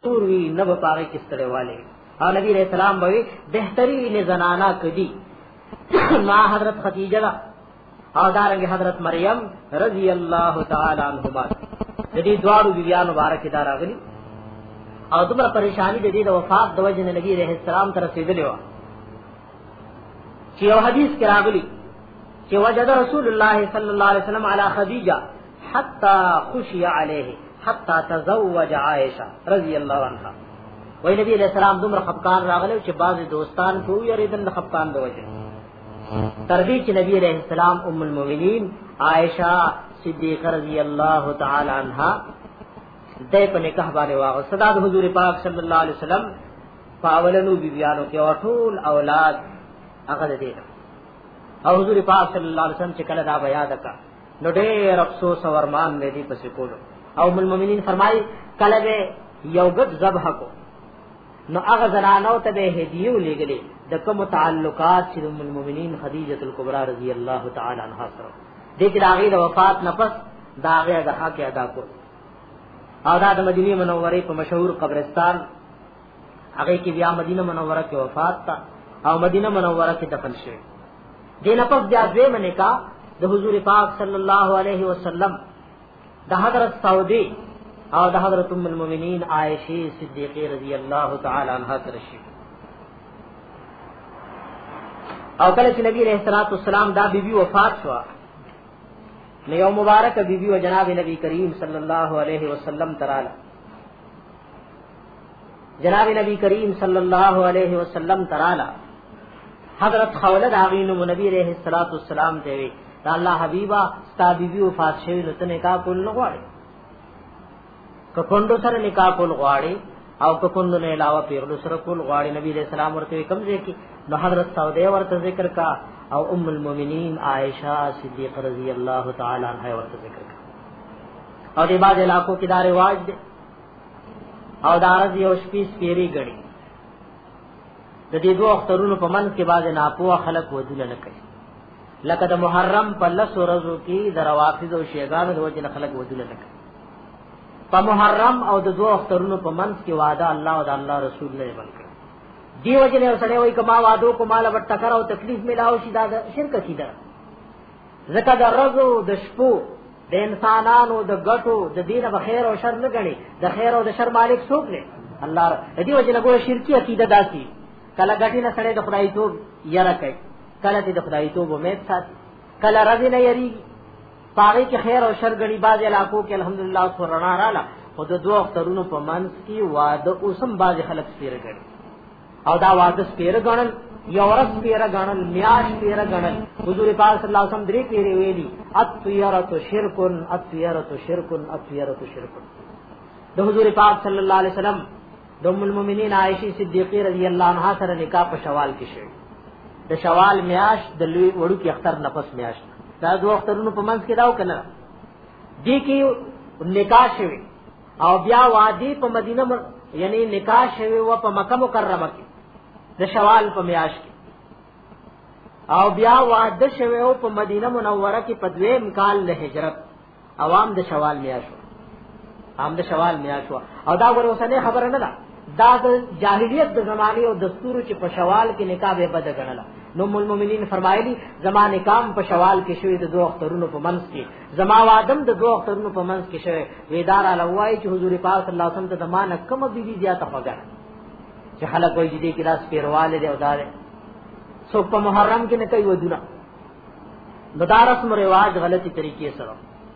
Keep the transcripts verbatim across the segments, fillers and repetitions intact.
مستور وی نه به پاره کستړې والے. او نبی علیہ السلام به بهترین زنانا کدی ما حضرت خدیجہ او دارنګ حضرت مریم رضی الله تعالی عنهما د دې دوارو بیبیان مبارک دا راغلي. او دومره پریشانی د دې د وفات د وجه نبی علیہ السلام تر رسیدلی و چې یو حدیث کې راغلی چې وجد رسول الله صلی الله علیه وسلم علی خدیجہ حتا خشی علیه حتا تزوج عائشہ رضی الله عنها. وای نبی علیہ السلام دومره خفقان راغلی چې بعض دوستان کو یریدل خفقان د وجه تر دې چې نبی علیہ السلام ام المؤمنین عائشہ صدیقہ رضی الله تعالی عنها دای په نکاح باندې واغ صدا د حضور پاک صلی الله علیه وسلم پاولنو بیبیانو کې ټول اولاد هغه دې او حضور پاک صلی الله علیه وسلم چې کله دا بیا دکا نو ډېر افسوس او ارمان مې دې پسې کولو. او ام المؤمنین فرمایي کله به یو غد ذبح کو نو هغه زنانو ته به هدیه ولېګلې د کوم تعلقات چې ام المؤمنین خدیجه کلبرا رضی الله تعالی عنها سره دې چې داغه د وفات نفس داغه د حق ادا کو. او دا د مدینه منوره په مشهور قبرستان هغه کې بیا مدینه منوره کې وفات تا او مدینه منوره کې دفن شوی. دینه په بیا دوی منه کا د حضور پاک صلی الله علیه وسلم د حضرت سعودی او د حضرت ام المؤمنین عائشہ صدیقہ رضی الله تعالی عنها سره شي. او کله چې نبی علیہ الصلوۃ والسلام دا بیبي وفات شو نو یو مبارک بیبي او جناب نبی کریم صلی الله علیه وسلم تراله جناب نبی کریم صلی الله علیه وسلم تراله حضرت خوله داغینو نبی علیہ الصلوۃ والسلام ته وی دا الله حبیبا ستا بیبي وفات شوی نو ته نکاح کول نه غواړي که کوندو سره نکاح کول غواړي او که کوندو نه علاوه پیغلو سره کول غواړي. نبی علیہ السلام ورته کوم ځای کې نو حضرت سعودی ورته ذکر کا او ام المؤمنین عائشہ صدیقہ رضی اللہ تعالی عنہا ورته ذکر کا. او د بعض علاقوں کې دا رواج دی او دا رض یو شپې سپیری غړي د دې دوه اخترونو په منځ کې بعض ناپوه خلق ودونه نه کوي لکه د محرم په لس ورځو کې د روافض او شیعاګانو د وجه خلق ودونه نه کوي. په محرم او د دوه اخترونو په منځ کې وعده الله او د الله رسول نه بلکې دی وجه له سره وای کما وادو کو مال وټ ټکر او تکلیف ملاو شي دا شرک کیده. زکه د رزو د شپو د انسانانو د غټو د دینه به خیر او شر نه غني د خیر او د شر مالک څوک دی الله. دی وجه له ګوره شرکی عقیده داسي کله غټی نه سره د خدای توب یره کوي کله د خدای توب امید ساتي کله رضی نه یری پاره کې خیر او شر غني. باز علاقو کې الحمدلله سورنا رااله او د دوه اخترونو په منځ کې واده اوسم باز خلک سپیره غني او دا واده سپیره غنل یو ورځ سپیره غنل میاش سپیره غنل. حضور پاک صلی الله علیه وسلم درې پیری ویلي اطیرۃ شرکن اطیرۃ شرکن اطیرۃ شرکن. د حضور پاک صلی الله علیه وسلم د ام المؤمنین عائشہ صدیقہ رضی الله عنها سره نکاح په شوال کې شوی. د شوال میاش د لوی وړو کې اختر نفس میاش دا دوه اخترونو په منځ کې داو کنه دي کې نکاح شوی او بیا وادي په مدینه مر یعنی نکاح شوی و په مکه مکرمه کې د شوال په میاش کې او بیا واده شوی او په مدینه منوره کې په دویم کال له هجرت عوام د شوال میاش عام د شوال میاش او دا ور اوسنه خبره نه ده دا د جاهلیت د زمانه او دستور چې په شوال کې نکاح به بد غنله. نو ام المؤمنین فرمایلی زمانه کام په شوال کې شوی د دوه اخترونو په منځ کې زما وادم د دوه اخترونو په منځ کې شوی. ویدار الوای چې حضور پاک صلی الله علیه وسلم ته زمانه کوم بیبي زیاته وګړه چې خلک وایي دې کې داس پیرواله دی او دار سو په محرم کې نه کوي ودونه مدارس مو رواج غلطی طریقې سره.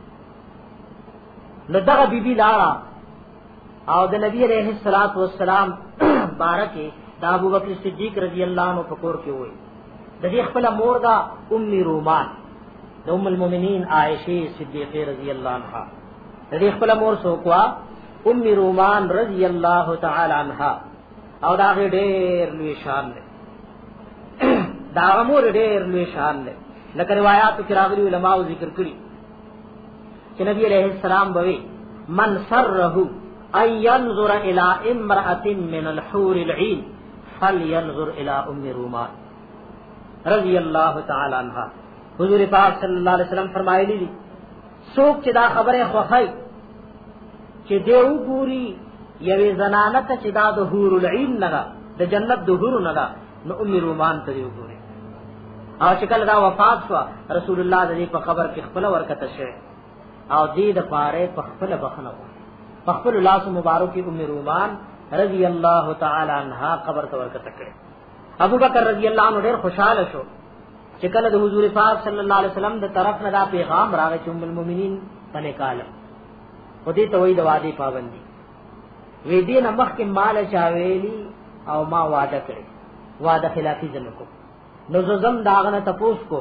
نو دغه بیبي لاړه او د نبی علیہ الصلوۃ والسلام بارکه د ابو بکر صدیق رضی الله عنه پکور کې وای د دې خپل مور دا ام رومان د ام المؤمنین عائشہ صدیقہ رضی الله عنها د دې خپل مور سوکوا ام رومان رضی الله تعالی عنها او دا ډېر لوی شان ده دا مور ډېر لوی شان ده. لکه روایت کې راغلي علماء ذکر کړي چې نبی علیہ السلام بوي من سره ان ينظر الى امرأة من الحور العين فلينظر الى ام رومان رضی اللہ تعالی عنہا. حضور پاک صلی اللہ علیہ وسلم فرمایلی دي څوک چې دا خبره خوخی چې دیو ګوري یوې زنانه ته چې دا د حور العین نه د جنت د حور نه نو ام رومان ته وګوري. او چې کله دا وفات شو رسول الله د دې په خبر کې خپل ورکته شه او دې د پاره په خپل بخنه په خپل لاس مبارک ام رومان رضی الله تعالی عنها قبر ته ورکته کړه. ابو بکر رضی الله عنه ډېر خوشاله شو چې کله د حضور پاک صلی الله علیه وسلم د طرف نه دا پیغام راغی چې ام المؤمنین باندې کاله او دې ته وې د وادي پابندي وې دې نه مخکې مال چاويلي او ما وعده کړی وعده خلافی زنکو نو زم داغنه تپوس کو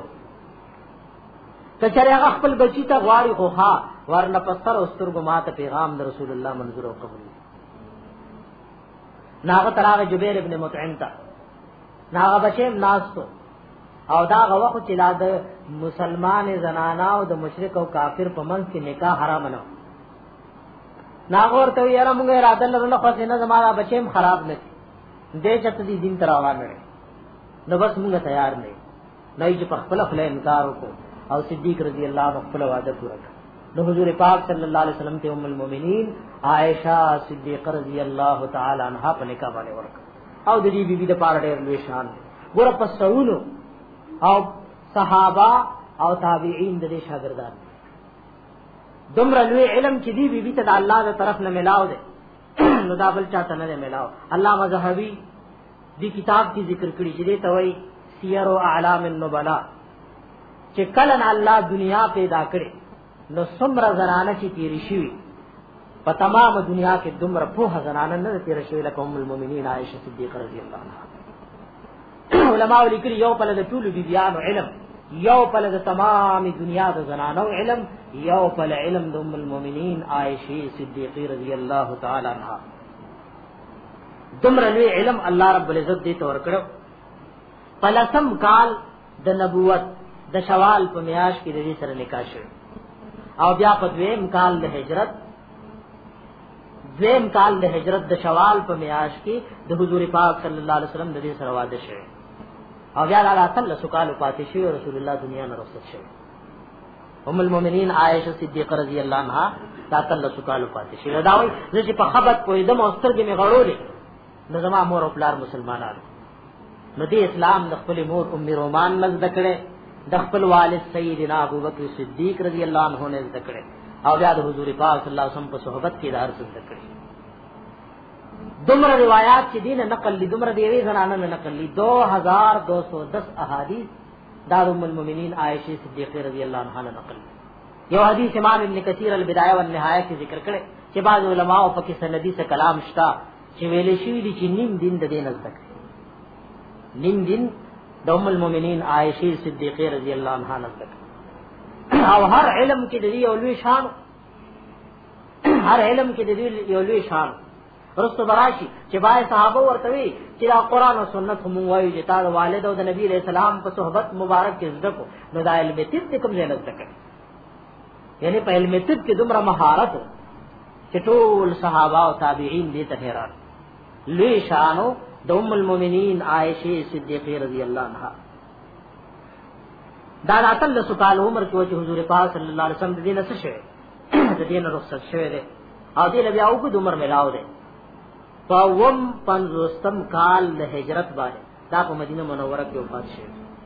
کچره هغه خپل بچی ته غواړي خو ها ورنه پستر او سترګو ماته پیغام د رسول الله منظور او قبول ناغه تراغه جبیر ابن مطعم تا ناغه بچیم ناستو او دا غوخ چې لا د مسلمان زنانا او د مشرک او کافر په منځ کې نکاح حرام نه ناغه ورته یاره موږ اراده لرله خو څنګه زماره بچیم خراب نه دې چت دي دین تر روانه نو بس موږ تیار نه نه چې په خپل خپل انکار وکړو او صدیق رضی الله عنه خپل وعده پوره کړ. نو حضور پاک صلی الله علیه وسلم ته ام المؤمنین عائشہ صدیقہ رضی الله تعالی عنها په نکاح باندې ورک او د دې بیبي د پاره ډېر لوی شان ګور په سونو او صحابه او تابعین د دې شاګردان دومره لوی علم چې دی بیبي ته د الله تر طرف نه ملاو دي نو دا بل چاته نه ملاو. علامہ زهبی دی کتاب کی ذکر کړي چې دې ته وایي سیر او اعلام النبلا چې کله الله دنیا پیدا کړي نو څومره زنانه چې تیری شي په تمام دنیا کې دومره په زنانه نه تیر شي لکه ام المؤمنین عائشہ صدیقہ رضی الله عنها. علماء لیکلي یو په لږ ټول بیبيانو علم یو په لږ تمام دنیا د زنانو علم یو په علم د ام المؤمنین عائشہ صدیقہ رضی الله تعالی عنها دومره لوی علم الله رب العزت دې تور کړو. پلسم کال د نبوت د شوال په میاش کې د دې سره نکاح شو او بیا په دویم کال د هجرت دویم کال د هجرت د شوال په میاش کې د حضور پاک صلی الله علیه وسلم د دې سره واده شو او بیا الله تعالی سکال پاتې شو رسول الله دنیا نه رخصت شو. ام المؤمنین عائشہ صدیقہ رضی الله عنها تعالی سکال پاتې شو. دا وایي چې په خبرت کوی د مسترګې می غړولې نو زما مور او پلار مسلمانانو نو دی اسلام د خپل مور ام رومان مزد کړي د خپل والد سیدنا ابوبکر صدیق رضی الله عنه نه زده کړي او بیا د حضور پاک صلی الله علیه وسلم په صحبت کې دار زده کړي. دومره روایت چې دین نقل دي دومره دیوی زنانه نه نقل دي دو ہزار دو سو دس احادیث دار ام المؤمنین عائشہ صدیقہ رضی الله عنها نه نقل. یو حدیث امام ابن کثیر البدایہ والنهایہ کې ذکر کړي چې بعض علماء او پکې سندی سے کلام شتا چې ویلې شوی دي چې نیم دین د دین زده کړي نیم دین د ام المؤمنین عائشہ صدیقہ رضی الله عنها زده کړي. او هر علم کې د دې یو لوی شان هر علم کې د دې یو لوی شان رسو براشي چې بای صحابه ورته وی چې دا قران او سنت هم وایي چې تا والد او د نبی علیہ السلام په صحبت مبارک کې زده کو نو دا علم طب کوم ځای نه زده کړي یعنی په علم طب کې دومره مهارت چې ټول صحابه او تابعین دې ته حیران لوی شانو د ام المؤمنین عائشہ صدیقہ رضی الله عنها. دا راتل سکال عمر کې چې حضور پاک صلی الله علیه وسلم دې نه څه شوی د دې نه رخصت شوی دی او دې بیا او کو عمر ملاو دی په وم پنځوستم کال د هجرت باندې دا په مدینه منوره کې وفات شوی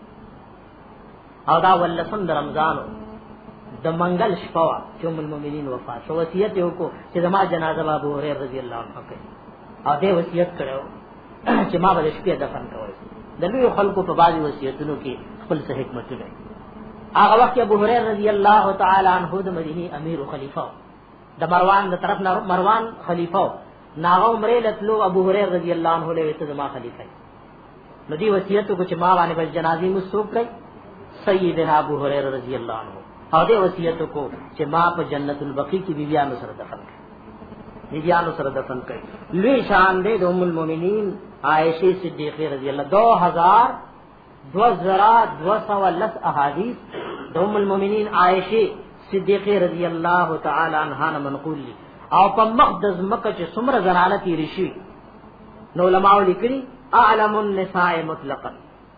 او دا ولسم د رمضان د منګل شپه چې ام المؤمنین وفات شو وصیت یې وکړو چې زما جنازه ابو هريره رضی الله عنه کوي او دې وصیت کړو چې ما به شپې دفن کوي. د لوی خلکو په باندې وصیتونو کې خپل څه حکمت دی. هغه وخت ابو هريره رضی الله تعالی عنہ د مدینه امیر او خلیفہ د مروان د طرف نه مروان خلیفہ ناغه عمره لتلو ابو هريره رضی الله عنه له ته زما خلیفہ نو دی وصیت کو چې ما باندې بل جنازي مسوق کړي سیدنا ابو هريره رضی الله عنه او دې وصیت کو چې ما په جنت البقیع کې بیبیانو سره دفن کړي بیبیانو سره دفن کړي. لوی شان دې د ام المؤمنین عائشہ صدیقہ رضی الله دو ہزار دو زرا دو سو لس احادیث د ام المؤمنین عائشہ صدیقہ رضی الله تعالی عنها منقول دي او په مقدس مکه چې څومره زنانه تیری شي نو علماء لیکلي اعلم النساء مطلقا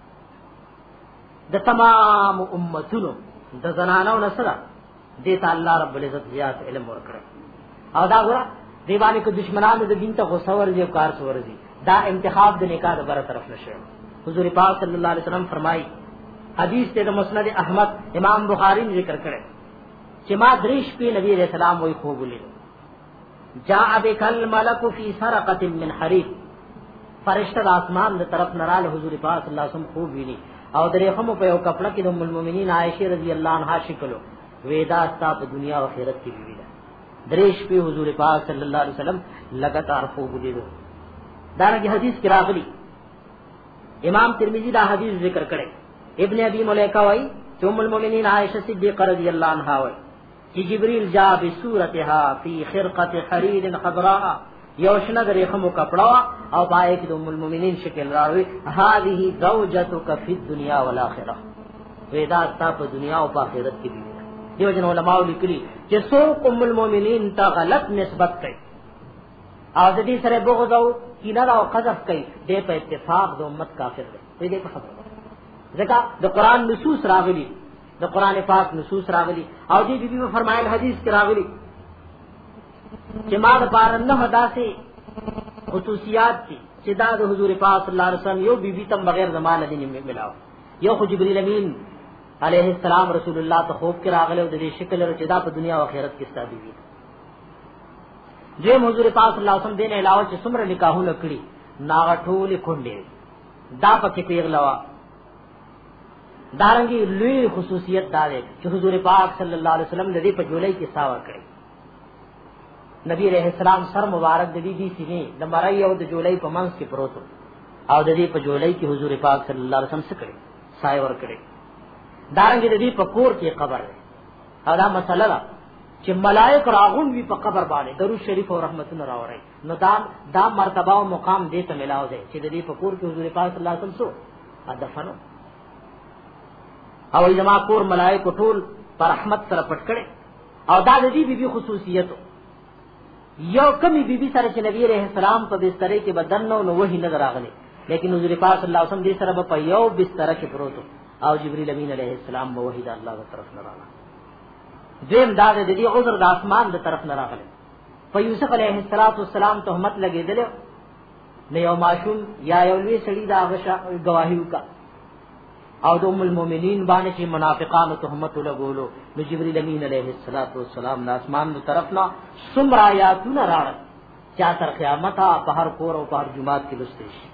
د تمام امتونو د زنانو نسره دې ته الله رب العزت زیات علم ورکړي. او دا ګوره دیوانه کو دشمنانو د دین ته غوسور دی او کار سور دی دا انتخاب د نکاح د بر طرف نشه. حضور پاک صلی الله علیه وسلم فرمایي حدیث ته د مسند احمد امام بخاری نے ذکر کړي چې ما دریش په نبی علیہ السلام وای خوب ولید جاء بكل ملك في سرقه من حرير فرشتہ د اسمان د طرف نراله حضور پاک صلی الله علیه وسلم خوب ویني او درې خمو په یو کپڑا کې د ام المؤمنین عائشہ رضی الله عنها شکلو وېدا ستا په دنیا او آخرت کې ویل دریش په حضور پاک صلی الله علیه وسلم لګاتار خوب ولیدو. دا رنګه حدیث کې راغلی امام ترمذی دا حدیث ذکر کړي ابن ابي مليكه وای چې ام المؤمنین عائشہ صدیقہ رضی الله عنها وای چې جبريل جاء بصورتها في خرقه حرير خضراء یوشنا درې خمو کپڑا او پای کې د ام المؤمنین شکل راوي هذه زوجتك في الدنيا والاخره وېدا ستا په دنیا او په آخرت کې دی. دیو جن علماء لیکلي چې څوک ام المؤمنین ته غلط نسبت کوي او د دې سره بغض او کینه او قذف کوي دې په اتفاق د امت کافر دی. دې په خبره ځکه د قران نصوص راغلي د قران پاک نصوص راغلي او دې بیبي په فرمایل حدیث کې راغلي چې ما د بار نه داسې خصوصیات دي چې دا د حضور پاک صلی الله علیه وسلم یو بیبي تم بغیر زمانه دې نه ملاو. یو خو جبرئیل امین علیہ السلام رسول الله ته خوب کې راغله او د دې شکل او چې دا په دنیا او آخرت کې ستاسو دي. جو حضور پاک صلی الله علیه وسلم دین علاوه چې څومره نکاحونه کړی ناغه ټول کونډې دا پکې پیغلوا. دارنګي لوی خصوصیت دا ده چې حضور پاک صلی الله علیه وسلم د دې په جولای کې ساوا کړی. نبی علیہ السلام سر مبارک د دې دي سینې د مړی او د جولای په منځ کې پروت او د دې په جولای کې حضور پاک صلی الله علیه وسلم څه کړی سایه ور کړی. دارنګي د دې په کور کې قبر ده او دا مسله ده چې ملائک راغون وی په قبر باندې درود شریف او رحمتونه راوړي نو دا دا مرتبه او مقام دې ته ملاو دی چې د دې په کور کې حضور پاک صلی الله علیه وسلم سو ادفنو او جما کور ملائک ټول پر رحمت سره پټ کړي. او دا د دې بیبي خصوصیت یو کمی بیبي سره چې نبی رحم السلام په بستر کې بدن نو نو وਹੀ نظر راغلي لیکن حضور پاک صلی الله علیه وسلم دې سره په یو بستر کې پروت او جبرئیل امین علیہ السلام به وحید الله تعالی طرف نه راغله. دیم دا د دې عذر د اسمان د طرف نه راغله. په یوسف علیہ السلام تهمت لګیدل نه یو ماشوم یا یو لوی سړی دا غشا گواهی وکا او د ام المؤمنین باندې چې منافقانو تهمت لګولو نو جبرئیل امین علیہ السلام د اسمان د طرف نه څومره آیاتونه راغله چې تر قیامت په هر کور او په هر جمعات کې لسته شي.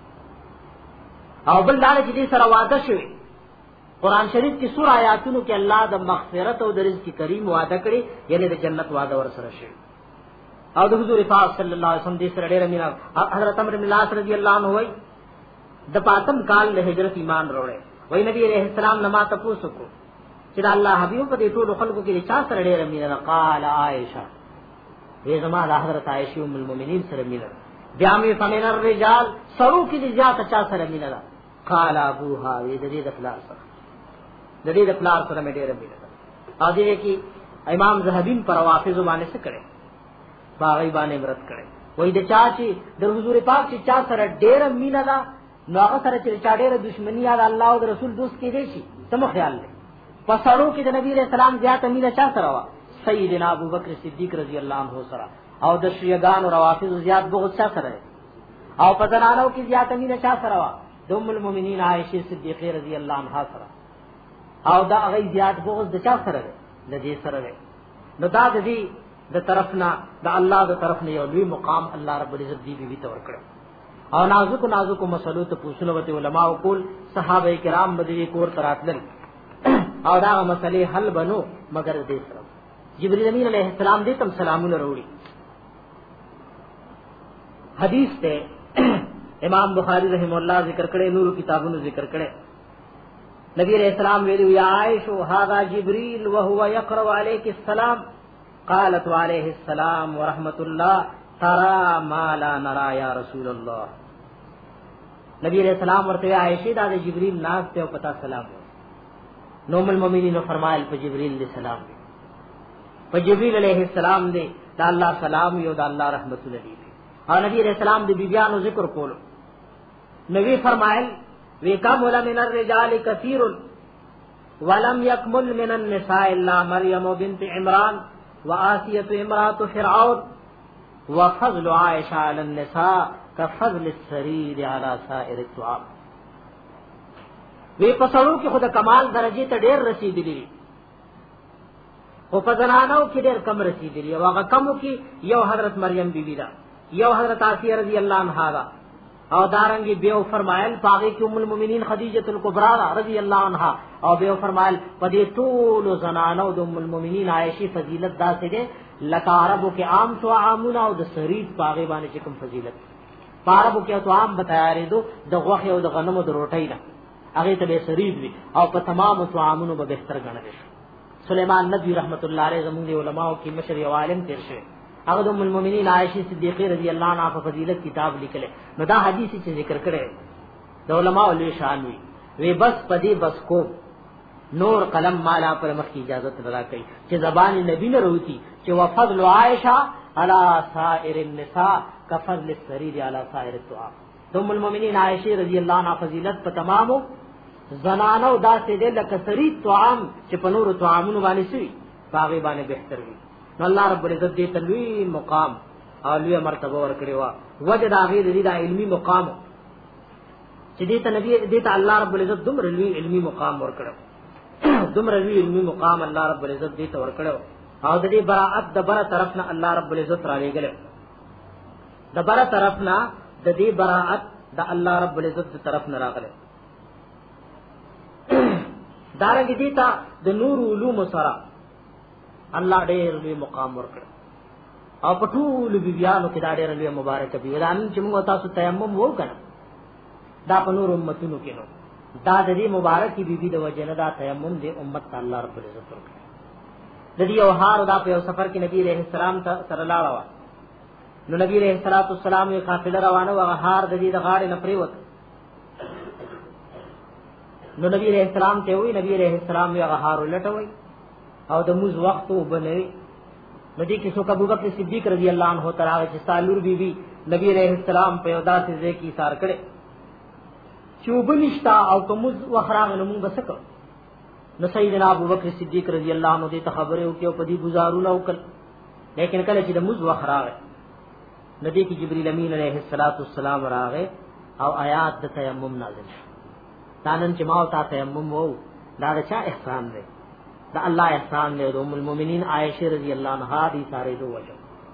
او بل دا چې دې سره وعده شوی قرآن شریف کی سورہ آیاتونو کې الله د مغفرت او د رزق کریم وعده کړی یعنی د جنت وعده ور سره شي. او د حضور پاک صلی الله علیه وسلم دې سره ډېر مینا حضرت عمرو بن العاص رضی الله عنه وای د پاتم کال له هجرت ایمان وروړي وای نبی علیہ السلام نما تاسو کو چې الله حبیب په دې ټول خلکو کې چا سره ډېر مینا قال عائشہ وی زما د حضرت عائشہ ام المؤمنین سره مینا بیا می فمن الرجال سرو کې زیات چا سره مینا قال ابوها وی د دې د خلاص د دې د پلار سره مې ډېر مینه ده. او دې کې امام زهبی پر حافظ باندې څه کړي باغی باندې مرت کړي وای د چا چې د حضور پاک چې چا سره ډېر مینه ده نو هغه سره چې چا ډېر دښمنی یا الله او رسول دوست کې دي شي سم خیال لې پسړو کې د نبی رسول الله زیات مینه چا سره وا سیدنا ابوبکر صدیق رضی الله عنه سره او د شیعاګان او روافض زیات بغض چا سره او پزنانو کې زیات مینه چا سره وا د ام المؤمنین عائشہ صدیقہ رضی الله عنها سره او دا هغه زیات بغض د چا سره ده د دې سره ده. نو دا د دې د طرفنا د الله د طرف نه یو لوی مقام الله رب العزت دی بي تور کړ. او نازک نازک مسلو ته پوښتنه وته علما او کول صحابه کرام بدوی کور تراتل او دا مسلې حل بنو مگر دې سره جبرئیل امین علیہ السلام دې تم سلامونه وروړي. حدیث ته امام بخاری رحم الله ذکر کړي نور کتابونو ذکر کړي نبی علیہ السلام ویلو یا عائشہ هذا جبريل وهو يقرأ عليك السلام قالت عليه السلام ورحمت الله ترى ما لا نرى یا رسول الله. نبی علیہ السلام ورته عائشہ دا جبريل ناز ته او پتا سلام نو ام المؤمنین فرمایل په جبريل علیہ السلام په جبريل علیہ السلام دې دا الله سلام یو دا الله رحمت الله او نبی علیہ السلام دې بیبیانو ذکر کولو نبی فرمایل وَكَمُلَ مِنَ الرِّجَالِ كَثِيرٌ وَلَمْ يَكْمُلْ مِنَ النِّسَاءِ إِلَّا مَرْيَمُ بِنْتِ عِمْرَانَ وَآسِيَةُ امْرَأَةُ فِرْعَوْنَ وفضل عائشہ علی النساء کفضل السریر علی سائر الطعام. وی پسړو کې خود کمال درجه ته ډېر رسیدلی او په زنانو کې ډېر کم رسیدلی. او هغه کمو کې یو حضرت مریم بیبی دا، یو حضرت آسیہ رضی اللہ عنہا دا، او دارنګي بیو فرمایل پاغه کې ام المؤمنین خدیجه الکبرى رضی اللہ عنہا، او بیو فرمایل په دې ټول زنانو د ام المؤمنین عائشہ فضیلت داسې ده لکه عربو کې عام تو عامونه او د سرید پاغه باندې چې کوم فضیلت عربو کې تو عام بتایارې دو د غوخه او د غنمو د روټۍ نه هغه ته به سرید وي او په تمام تو عامونو به بهتر ګڼل شي. سلیمان نبی رحمت الله علیه زموږ علماء کې مشر یو عالم تیر شوی، هغه د ام المؤمنین عائشہ صدیقہ رضی اللہ عنہا په فضیلت کتاب لیکل. نو دا حدیث چې ذکر کړي د علماء له شان وی وی بس پدی بس کو نور قلم مالا پر مخ کی اجازت لگا کړي چې زبان نبی نه روتی چې وفضل عائشہ علی سائر النساء کفضل السریر علی سائر الطعام. ام المؤمنین عائشہ رضی اللہ عنہا فضیلت په تمامو زنانو داسې ده لکه سرید طعام چې په نور طعامونو باندې سوی باغی باندې بهتر وي. نو الله رب العزت دې تلوي مقام او لوی مرتبه ورکړي وا وجد هغه دې د علمي مقام چې دې ته نبی دې ته الله رب العزت دومره لوی علمي مقام ورکړو دومره لوی علمي مقام الله رب العزت دې ته ورکړو او دې براءت د بره طرف نه الله رب العزت را لېګل د بره طرف نه د دې براءت د الله رب العزت د طرف نه راغله. دارنګ دې ته د نور علوم سره الله ډېر لوی مقام ورکړ او په ټول بیبيانو کې دا ډېر لوی مبارک دی. ودان چې موږ تاسو تیمم وکړو دا په نور امتونو کې نو دا د دې مبارکي بیبي د وجه نه دا تیمم دې امت ته الله رب العزت ورکړ. د دې یو هار دا په یو سفر کې نبی عليه السلام ته سره لاړ نو نبی عليه السلام یې قافله روانه و هغه هار د دې د غاړې نه پریوت. نو نبی عليه السلام ته وی نبی عليه السلام یې هغه هار ولټوي او د موز وخت وبنوي. ندی کې څوک ابو بکر صدیق رضی اللہ عنہ تعالی چې سالور بی بی نبی علیہ السلام په یودا سے ځکه سار کړي چوبنشتا او کومز وخراغ نو موږ بسکو. نو سیدنا ابو بکر صدیق رضی اللہ عنہ دې خبره وکړو په دې گزارونه وکړ. لیکن کله چې د موز وخراغ ندی کې جبرئیل امین علیہ السلام راغې او آیات د تیمم نازل شو. دانن چې ما او تا تیمم وو دا چا احسان دی دا الله احسان دے. ام المؤمنین عائشہ رضی اللہ عنہا دی سارے دو وجہ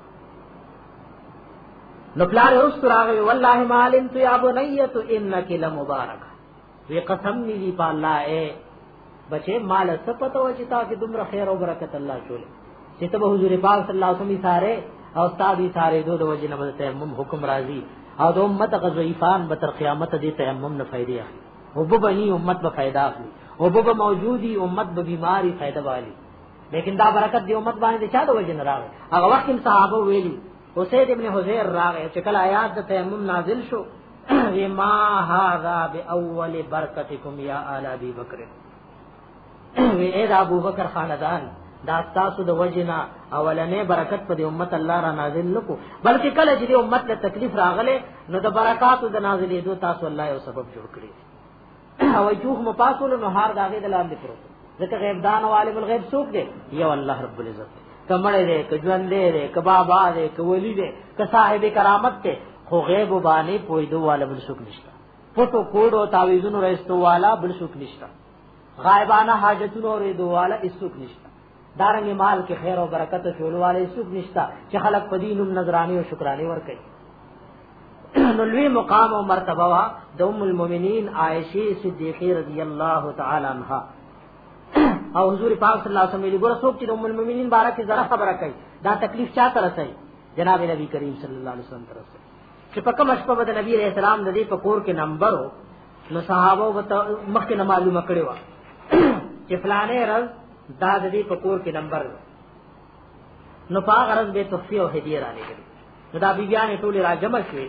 نو پلار رست راغی والله ما علمت یا بنیت انک لمبارک وی قسم نیلی پا اللہ اے بچے مال سپتو وچتا کہ دمر خیر و برکت اللہ چولے چیتا با حضور پاک صلی اللہ علیہ وسلم سارے او استادی سارے دو دو وجہ نبض تیمم حکم رازی او دو امت غزویفان بتر قیامت دی تیمم نفیدی اخلی او ببنی امت بفیدہ اخلی او بابا موجودی امت به بیماری فائدہ والی. لیکن دا برکت دی امت باندې چا د وجه نه راغی. هغه وخت هم صحابه ویلي حسین ابن حذیر راغی چې کله آیات د تیمم نازل شو ما هذا باول برکتکم یا آل ابي بکر وی اے ابو بکر خاندان دا تاسو د وجه نه اولنې برکت په دې امت الله را نازل نکو بلکې کله چې د امت له تکلیف راغله نو د برکاتو د نازلې دو تاسو الله یو سبب جوړ کړی او جوخ مپاسول نو هار داغه د لاندې پروت ځکه غیب دان او عالم الغیب څوک دی یو الله رب العزت. کمړې دې کجوان دې کبابا دې کولی دې ک صاحب کرامت ته خو غیب باندې پویدو والا بل څوک نشته. فوټو کوډ او تعویذونو رئیستو والا بل څوک نشته. غایبانه حاجتونو ورېدو والا هیڅوک نشته. دارنګ مال کې خیر او برکت چول والا هیڅوک نشته چې خلق پدینم نظرانی او شکرانی ور کوي. نو لوی مقام او مرتبه وا د ام المؤمنین عائشہ صدیقہ رضی اللہ تعالی عنہا او حضور پاک صلی اللہ علیہ وسلم ګور څوک چې د ام المؤمنین بارک زړه خبره کوي دا تکلیف چا تر رسي جناب نبی کریم صلی الله علیه وسلم تر رسي چې په کوم شپه د نبی علیہ السلام د دې په کور کې نمبر نو صحابه مخکې نه معلومه کړي وا چې فلانه رز دا د دې په کور کې نمبر نو پاک غرض به تحفه او هدیه را لګي. نو دا بیبیانې ټول را جمع شوي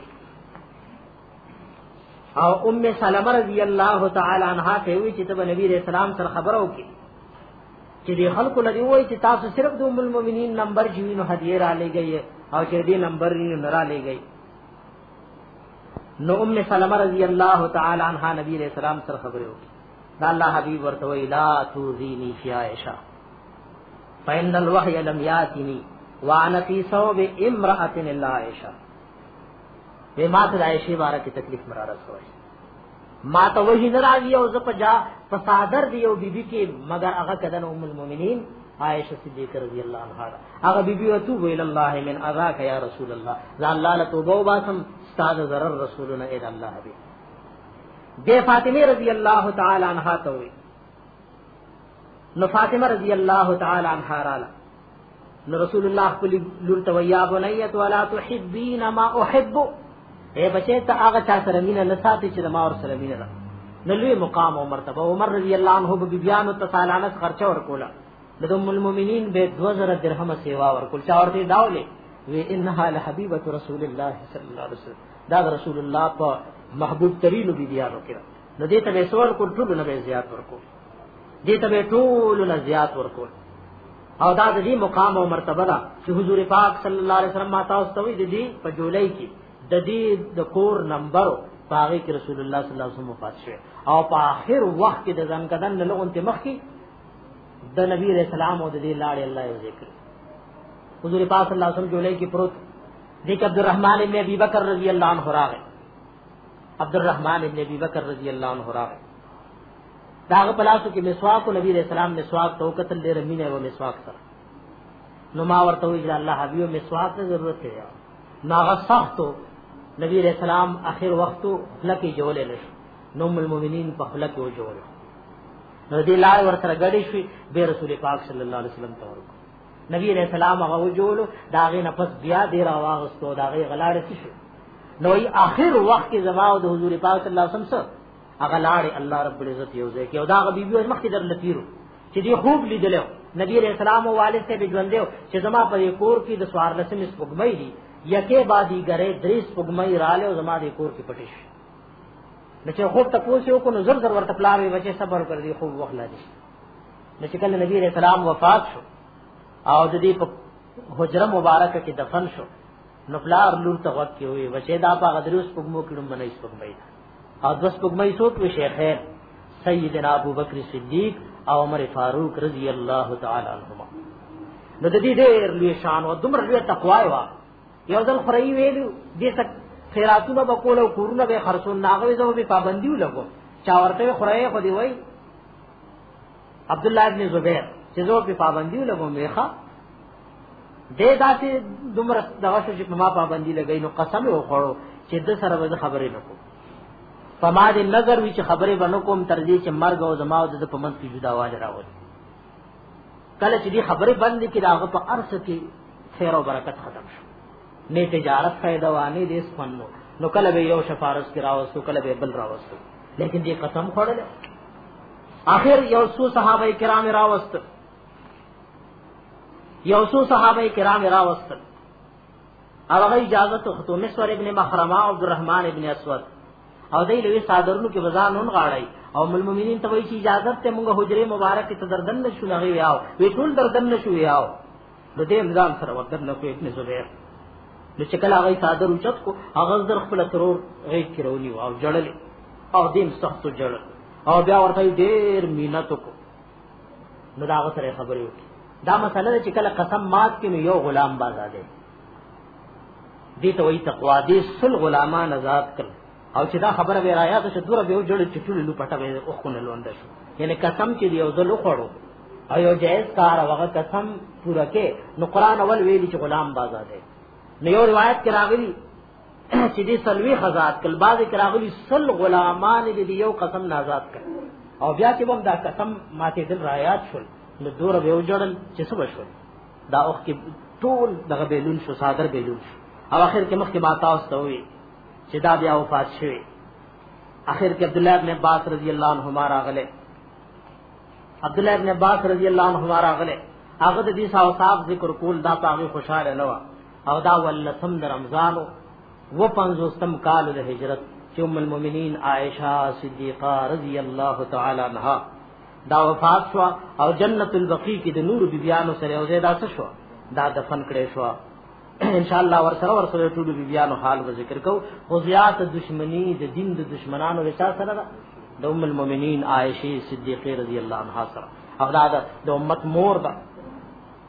او ام سلمہ رضی اللہ تعالی عنہا ته وی چې ته نبی رسول الله سره خبرو کې چې دی خلکو لدی وای چې تاسو صرف د ام المؤمنین نمبر جوینو هدیه را لګي او چې دې نمبر نه را لګي. نو ام سلمہ رضی اللہ تعالی عنہا نبی رسول الله سره خبرو کې دا الله حبیب ورته وی لا توذینی فی عائشہ فإن الوحی لم یاتنی وانا فی ثوب امرأة الا عائشہ، وی ما ته عائشہ بارے کی تکلیف مراره شوی، ما ته وਹੀ ناراضی او ز پجا فصادر دی او بیبی کی مگر هغه کدن ام المؤمنین عائشہ صدیقہ رضی اللہ عنہا، هغه بیبی وتو ویل الله من اذاک یا رسول الله، ذا الله له توبه واسم استاد ضرر رسولنا اے الله حبیب. دے فاطمه رضی اللہ تعالی عنہا ته وی، نو فاطمه رضی اللہ تعالی عنہا رالا نو رسول الله صلی الله علیه و بنیت ولا تحبین ما احب، اے بچے ته هغه چا سره مینه نه ساتي چې ما ور سره مینه، نو لوی مقام او مرتبه عمر رضی الله عنه به بیان او تسالانت خرچه ورکولا، د ام المؤمنین به دو زره درهم سیوا ورکول، چا ورته داولې وی انها لحبیبه رسول الله صلی الله علیه وسلم، دا رسول الله په محبوب ترین بیبیانو کې، نو دې ته به سوال کول ټول نه به زیات ورکول، دې ته به ټول نه زیات ورکول، او دا د دې مقام او مرتبه ده چې حضور پاک صلی الله علیه وسلم ما تاسو ته وی د دې په جولای کې د دې د کور نمبر پاغي کې رسول الله صلی الله علیه وسلم وفات شوه، او په اخر وخت کې د ځان کدن له لغونته مخکي د نبی رسول الله او د دې لاړ الله یو ذکر حضور پاک صلی الله علیه وسلم جولای کې پروت دي چې عبدالرحمن ابن ابي بکر رضی الله عنه راغی، عبدالرحمن ابن ابي بکر رضی الله عنه راغی، داغه پلاسو کې مسواک او نبی رسول الله مسواک تو قتل ډېر مینه او مسواک سره، نو ما ورته وی الله حبیب مسواک ته ضرورت دی، ناغه سختو نبی علیہ السلام اخر وختو لکی جولې نشو، نو ام المؤمنین په خلک و جوړ، نو دې لار ور سره غړې شوې به رسول پاک صلی الله علیه وسلم ته ورکو، نبی علیہ السلام هغه و جوړ، داغه نفس بیا دې را واغستو، داغه غلاړې شي، نو ای اخر وخت کې زما او د حضور پاک صلی الله علیه وسلم سره هغه لاړې الله رب العزت یو ځای کې، او داغه بیبي مخکې در لتیرو چې دې خوب لیدلو نبی علیہ السلام او والد ته بجوندیو چې زما په کور کې د سوار لسم سپګمې دي یکه بادی غره دریس پګمای رااله او زما د کور کې پټیش، نو خوب ته پوښیو کو نو زر زر ورته پلاوي بچي صبر کړ دی خوب وخلا دي، نو چې کله نبی رسول الله وفات شو او د دې په حجره مبارکه کې دفن شو، نو پلار لور ته وخت کې وي بچي دا په غدروس پګمو کړم بنای پګمای او دس پګمای سوت وي شیخین سیدنا ابو بکر صدیق او عمر فاروق رضی الله تعالی عنهما، نو د دې ډېر لوی شان او دومره لوی تقوا وا، یو ځل خړی ویلو دې تک خیراتونه بکول او کورونه به خرڅون ناغوي زو به پابندیو لګو، چا ورته خړای خو دی وای عبد الله ابن زبیر چې زو په پابندیو لګو میخه دې داسې دومره دغه چې په ما پابندی لګای، نو قسم یې وخړو چې د سره به خبرې نکوم، فما دې نظر وی چې خبرې بنو کوم تر دې چې مرګ او زما او د پمن کې جدا واجب راوړي، کله چې دې خبرې بند کړي هغه په ارث کې خیر او برکت ختم شو، نه تجارت فائدہ وانه دې سپنو، نو کله به یو شفارس کی راوستو کله به بل راوستو، لیکن دې قسم خوړل، اخر یو څو صحابه کرام راوست، یو څو صحابه کرام راوست، هغه اجازه ته خطو مسور ابن مخرمه او عبدالرحمن ابن اسود او دې لوي صادرونو کې وزانون غاړای، او ام المؤمنین ته وایي چې اجازه ته موږ حجره مبارک ته دردن نشو نه یاو، وی ټول دردن نشو یاو، نو دې امزان سره ودن نو ابن زبیر، نو چې کله هغه صادر اوچت کو هغه در خپل ترور غي کړونی او جړل او دیم سخت جړل او بیا ورته ډېر مینت کو، نو دا سره خبرې وکړي، دا مسله چې کله قسم مات کینو یو غلام بازاده دي ته وایي تقوا دې سل غلامان آزاد کړ، او چې دا خبره به رايات چې دوره به جوړ چټول لو پټه به او خو نه لوند شو، یعنی قسم چې یو ځل وخړو او یو جائز کار هغه قسم پورا کې، نو قران اول ویلي چې غلام بازاده، نو یو روایت کې راغلی چې دې سلوي خزات کل باز کې راغلی سل غلامان دې یو قسم آزاد کړ، او بیا چې هم دا قسم ماته دل رايات شول، نو دوره به وجړل چې څه بشول، دا اوخ کې ټول دغه بیلون شو صادر بیلون شو، او اخر کې مخکې ما تاسو ته وی چې دا بیا وفات شوی، اخر کې عبد الله ابن عباس رضی الله عنهما راغله، عبد الله ابن عباس رضی الله عنهما راغله، هغه د دې صاحب ذکر کول دا پاغه خوشاله نه و، او دا ولسم د رمضان و پنځوستم کال د هجرت چې ام المؤمنین عائشہ صدیقہ رضی الله تعالی عنها دا وفات شو، او جنت البقیع کې د نور بیبیانو سره او زیاده شو، دا دفن کړي شو، ان شاء الله ور سره ور سره ټول بیبیانو حال و ذکر کو، خو زیات دشمنی د دین د دشمنانو وچا سره د ام المؤمنین عائشہ صدیقہ رضی الله عنها سره، او دا د امت مور ده،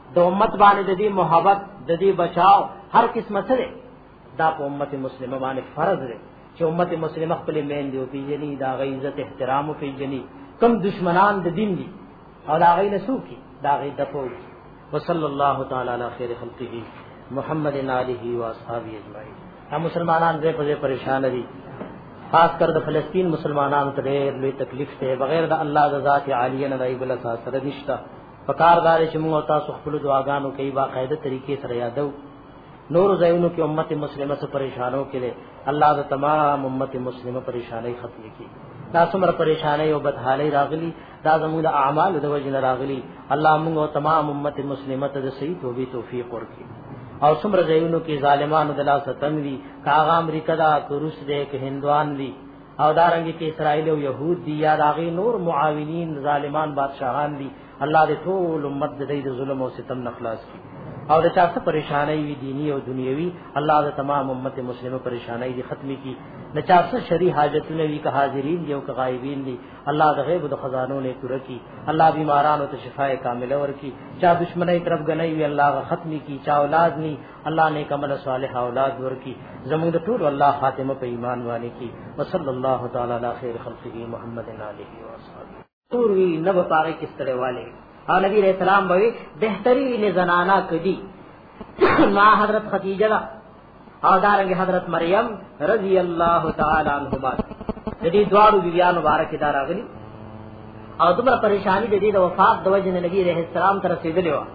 د امت باندې د دې محبت د دې بچاو هر قسمه سره دا په امت مسلمه باندې فرض دی چې امت مسلمه خپل مین دی او پیجنی دا غي عزت احترام او پیجنی کم دشمنان د دین دي او دا غي نسو کی دا غي دفو وصلی الله تعالی علی خیر خلقه محمد علیه و اصحابہ اجمعین. هم مسلمانان دې په پریشان دي، خاص کر د فلسطین مسلمانانو ته ډېر لوی تکلیف ته بغیر د الله د ذات عالیه نه دی بل اساس سره نشتا. پکاردار چې موږ تاسو خپل دعاګانو کوي باقاعده طریقې سره یادو. نور زینو کې امت مسلمه سے پریشانو کړي الله د تمام امت مسلمه پریشانای ختم کړي. دا څومره پریشانای او بدحالي راغلي دا زموږ د اعمال د وجه راغلي. الله موږ او تمام امت مسلمه ته صحیح توبې توفیق ورکړي. او څومره زینو کې ظالمانو د لاس تنوي کاغه امریکا دا روس دې کې هندوان دي او دارنګ کې اسرائیل او يهود دي یا داغي نور معاونین ظالمان بادشاہان دي. الله دې ټول امت دې د ظلم او ستم نه خلاص کړي او د چا څه پریشانای وي دینی او دنیوي الله د تمام امت مسلمه پریشانای دي ختمي کی. د چا څه شری حاجتونه وي که حاضرین دي او که غایبین دي الله د غیب د خزانو نه پوره کی. الله بیمارانو ته شفای کامله ورکی. چا دشمنی طرف غنی وي الله ختمي کی. چا اولاد ني الله نیک عمل صالح اولاد ورکی. زموږ د ټول الله خاتمه په ایمان باندې کی. وصلی الله تعالی علی خیر خلقه محمد علیه و اصحابہ. توروی نب پاره کستره والے اور نبی علیہ السلام بوي بهترین زنانا کدی ما حضرت خدیجہ او دارنګ حضرت مریم رضی اللہ تعالی عنہما دې دوارو بیان مبارک دار اغلی او دمر پریشانی د دې د وفات د وجه نبی علیہ السلام تر رسیدلی و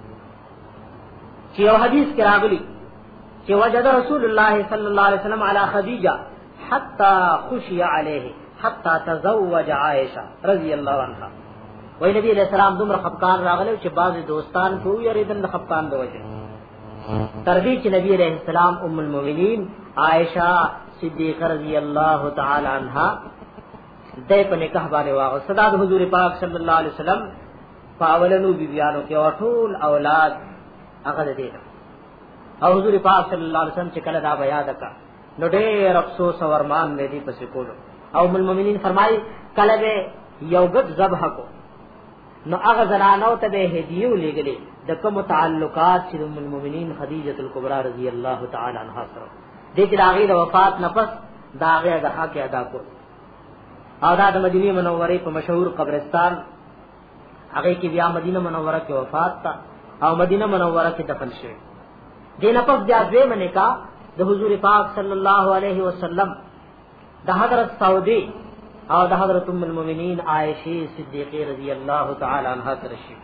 چې یو حدیث کې راغلی چې وجد رسول الله صلی الله علیه وسلم علی خدیجہ حتا خشی علیه حتا تزوج عائشہ رضی اللہ عنها. وی نبی علیہ السلام دومره خفقان راغلی چې بعض دوستان کو یریدل خفقان د وجه تر دې چې نبی علیہ السلام ام المؤمنین عائشہ صدیقہ رضی اللہ تعالی عنها دې په نکاح باندې واغ صدا د حضور پاک صلی الله علیه وسلم پاولنو بیبیانو کې ټول اولاد هغه دې او حضور پاک صلی الله علیه وسلم چې کله دا بیا دکا نو ډېر افسوس او ارمان دې پسې کولو او ام المؤمنین فرمایي کله به یو غد ذبح کو نو هغه زنانو ته به هدیه لګلې د کوم تعلقات چې ام المؤمنین خدیجه الکبرى رضی الله تعالی عنها سره د دې راغې د وفات نفس داغه د حق ادا کړ او دا د مدینه منوره په مشهور قبرستان هغه کې بیا مدینه منوره کې وفات تا او مدینه منوره کې دفن شوی. دینه په بیا دې منه کا د حضور پاک صلی الله علیه وسلم د حضرت سعودی او د حضرت ام المؤمنین عائشہ صدیقہ رضی اللہ تعالی عنہا سره شي.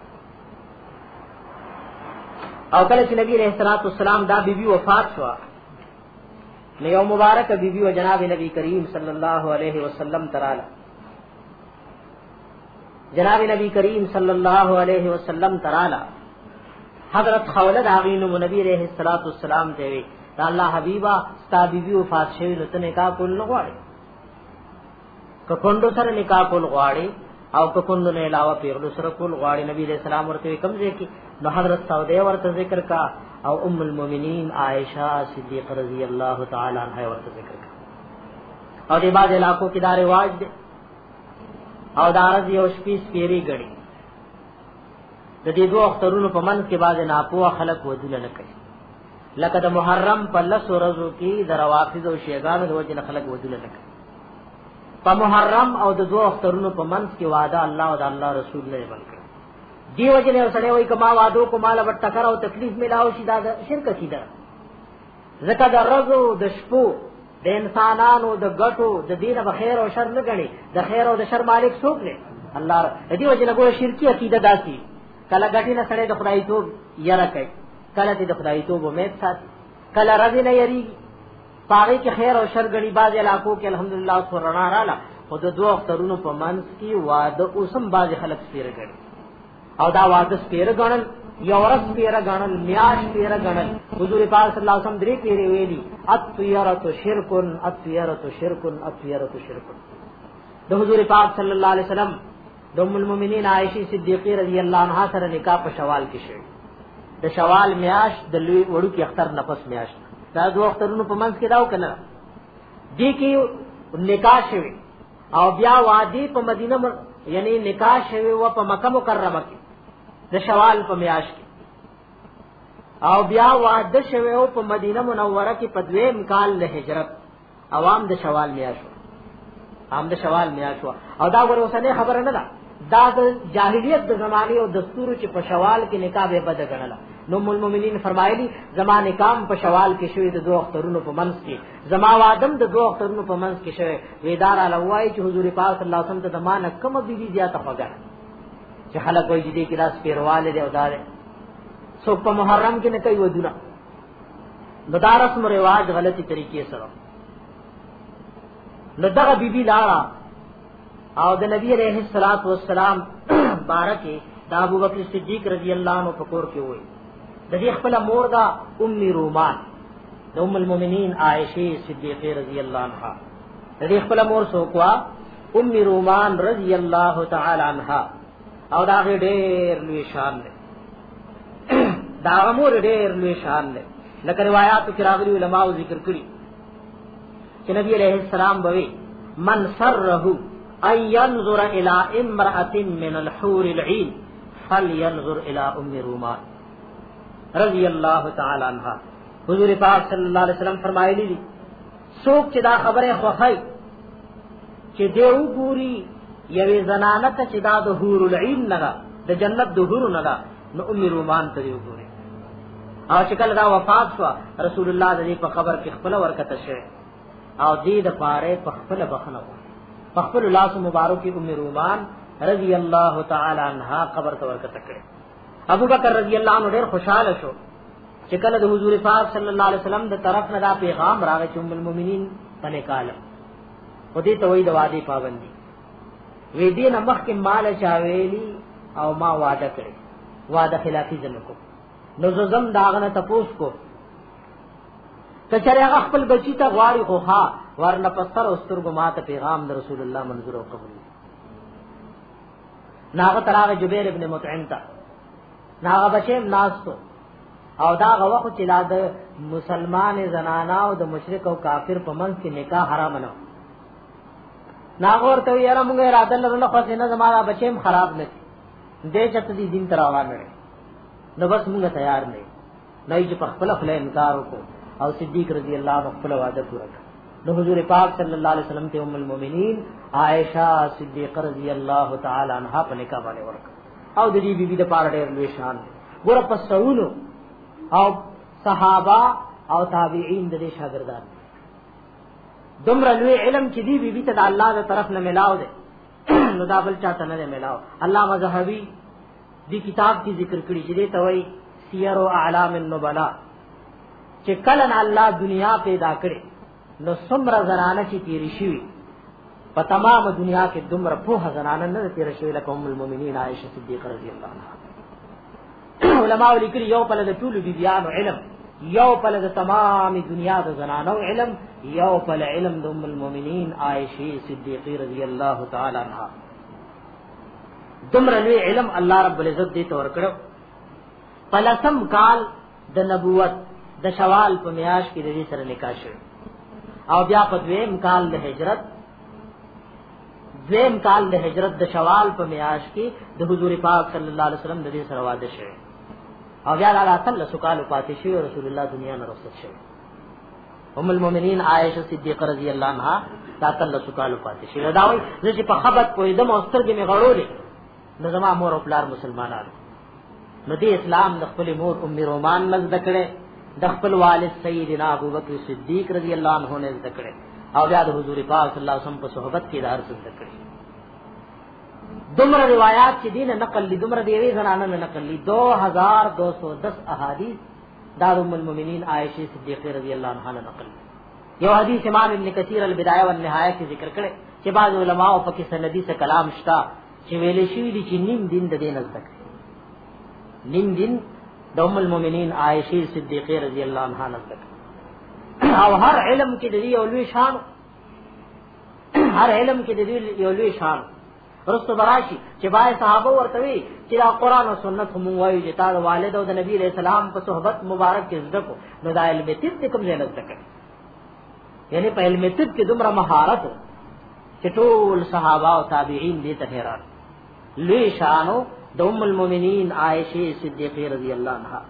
او کله چې نبی علیہ الصلوۃ والسلام دا بیبي وفات شو نو یو مبارک بیبي او جناب نبی کریم صلی اللہ علیہ وسلم تراله جناب نبی کریم صلی اللہ علیہ وسلم تراله حضرت خوله داغینو نبی علیہ الصلوۃ والسلام ته وی دا الله حبیبا ستا بیبي وفات شوی نو ته نکاح کول نه غواړي ککوندو سره نکاح کول غواړي او ککوندو نه علاوه پیغلو سره کول غواړي. نبی علیہ السلام ورته کوم ځای کې نو حضرت سعودیہ ورته ذکر کا او ام المؤمنین عائشہ صدیقہ رضی اللہ تعالی عنہا ورته ذکر کا. او د بعض علاقو کې دا رواج دی او دا رضی او شپیس پیری غړي د دې دوه اخترونو په منځ کې بعض ناپوه خلک ودول نه کوي لکه د محرم په لس ورځو کې د روافض او شیعاګانو د وجه خلک ودول نه کوي. په محرم او د دوه اخترونو په منځ کې وعده الله او د الله رسول نه باندې دی وجه له سره وای کما وعدو کو مال وټ ټکر او تکلیف ملاو شي دا شرک کیده. زکه د رزو د شپو د انسانانو د غټو د دینه به خیر او شر نه غني د خیر او د شر مالک څوک دی الله. دی وجه له ګوره شرکی عقیده داسي کله غټی نه سره د خدای توب یاره کوي کله د خدای توب امید سات کله رضی نه یری پاره کې خیر او شر غني باز علاقو کې الحمدلله سورنا رااله خود دوه اخترونو په منځ کې وعده اوسم باز خلک سپیره غني او دا وعده سپیره غنل یو ورځ سپیره غنل میاش سپیره غنل. حضور پاک صلی الله علیه وسلم درې پیری ویلي اطیرت شرکن اطیرت شرکن اطیرت شرکن. د حضور پاک صلی الله علیه وسلم د ام المؤمنین عائشہ صدیقہ رضی اللہ عنہا سره نکاح په شوال کې شوی. د شوال میاش د لوی وړو کې اختر نفس میاش دا دوه اخترونو په منځ کې داو کنه دي کې نکاح شوی او بیا وادي په مدینه مر... یعنی نکاح شوی و په مکه مکرمه کې د شوال په میاشت کې او بیا واده شوه او په مدینه منوره کې په دویم کال له هجرت عوام د شوال میاشت عام د شوال میاشت او دا ور اوسنه خبره نه ده دا د جاهلیت د زمانه او دستور چې په شوال کې نکاح به بد غنله نو ام المؤمنین فرمایلی زمانه کام په شوال کې شوی د دوه اخترونو په منځ کې زما وادم د دوه اخترونو په منځ کې شوی ویدار علوای چې حضور پاک صلی الله علیه وسلم ته زمانه کم بیبي زیاته وګړه چې خلک وایي دې کې راس پیرواله دی او دار سو په محرم کې نه کوي ودونه بدارس مو رواج غلطی طریقې سره لدغه بیبي لارا او د نبی علیہ الصلوۃ والسلام بارکه د ابو بکر صدیق رضی الله عنه فقور کې وای د دې خپل مور دا ام رومان د ام المؤمنین عائشه صدیقه رضی الله عنها د دې خپل مور سو کوا ام رومان رضی الله تعالی عنها او دا ډېر لوی شان ده دا مور ډېر لوی شان ده لکه روایتو کې راغلي علماء ذکر کړي چې نبی علیہ السلام بوي من سره ان ينظر الى امراه من الحور العين فلينظر الى ام رومان رضی اللہ تعالی عنہا حضور پاک صلی اللہ علیہ وسلم فرمایلی دي څوک چې دا خبره خوخی چې دیو ګوري یوې زنانه ته چې دا د حور العين نه د جنت د حور نه نو ام رومان ته دیو ګوري او چې کله دا وفات شو رسول الله د دې په خبر کې خپل ورکته شه او دې د پاره په خپل بخنه په خپل لاس مبارک ام رومان رضی اللہ تعالی عنہا قبر ته ورکته کړي ابو بکر رضی اللہ عنہ ډېر خوشاله شو چې کله د حضور پاک صلی الله علیه وسلم د طرف نه دا پیغام راغی چې ام المؤمنین باندې کاله و دې ته وې د وادي پابندي وې دې نه مخکې مال چاويلي او ما وعده کړی وعده خلافی زنکو نو زم داغنه تپوس کو کچره هغه خپل بچی ته غواړي خو ها ورنه پستر او سترګو ماته پیغام د رسول الله منظور او قبول ناغه تراغه جبیر ابن مطعم تا ناغه بچیم ناستو او دا غو خو چې لا د مسلمان زنانا او د مشرک او کافر په منځ کې نکاح حرام نه ناغه ورته یاره موږ اراده لرو خو څنګه زموږ بچیم خراب نه دي چت دي دین تراوان نه نو بس موږ تیار نه نه چې په خپل خپل انکار وکړو او صدیق رضی الله عنه خپل وعده پوره کړ نو حضور پاک صلی الله علیه وسلم ته ام المؤمنین عائشہ صدیقہ رضی الله تعالی عنها په نکاح باندې ورک او د دې بیبي د پاره ډېر لوی شان ګور په سونو او صحابه او تابعین د دې شاګردان دومره لوی علم چې دی بیبي ته د الله تر طرف نه ملاو دي نو دا بل چاته نه ملاو علامه زهبي دې کتاب کې ذکر کړی چې دې ته وایي سیر او اعلام النبلاء چې کله الله دنیا پیدا کړي نو څومره زنانه چې تیری شي په تمام دنیا کې دومره په زنانه نه تیر شي لکه ام المؤمنین عائشہ صدیقہ رضی الله عنها علماء لیکلي یو په لږ ټول بیبيانو علم یو په لږ تمام دنیا د زنانو علم یو په علم د ام المؤمنین عائشہ صدیقہ رضی الله تعالی عنها دومره لوی علم الله رب العزت دې تور کړو پلسم کال د نبوت د شوال په میاش کې د دې سره نکاح شو او بیا په دویم کال د هجرت دویم کال د هجرت د شوال په میاش کې د حضور پاک صلی الله علیه وسلم د دې سره واده شو او بیا الله تعالی سکال پاتې شو رسول الله دنیا نه رخصت شو ام المؤمنین عائشہ صدیقہ رضی الله عنها تعالی سکال پاتې شو دا وایي چې په خبرت کوی د مستر کې می غړولې نو زما مور او پلار مسلمانانو نو دې اسلام د خپل مور ام رومان مزد کړي د خپل والد سیدنا ابو بکر صدیق رضی الله عنه نے ذکر او بیا د حضور پاک صلی الله علیه وسلم په صحبت کې دار څه ذکر دومره روایت چې دین نقل لی دومره دیوی زنانه نه نقل لی دو ہزار دو سو دس احادیث دار ام المؤمنین عائشہ صدیقہ رضی الله عنها نے نقل یو حدیث امام ابن کثیر البدایہ والنهایہ کې ذکر کړي چې بعض علماء په کې سندی سے کلام شتا چې ویلې شوی دي چې نیم دین د دین ذکر نیم دین د ام المؤمنین عائشہ صدیقہ رضی الله عنها نزدک او هر علم کې د دې اولوی شان هر علم کې د دې اولوی شان رسو براشي چې بای صحابه ورته وی چې دا قران او سنت هم وایي چې تا والد او د نبی علیہ السلام په صحبت مبارک کې زده کو نو د علم تید کوم ځای نزدک یعنی په علم تید کې دومره مهارت چې ټول صحابه او تابعین دې ته حیران لوی شانو د ام المؤمنین عائشه صدیقہ رضی الله عنها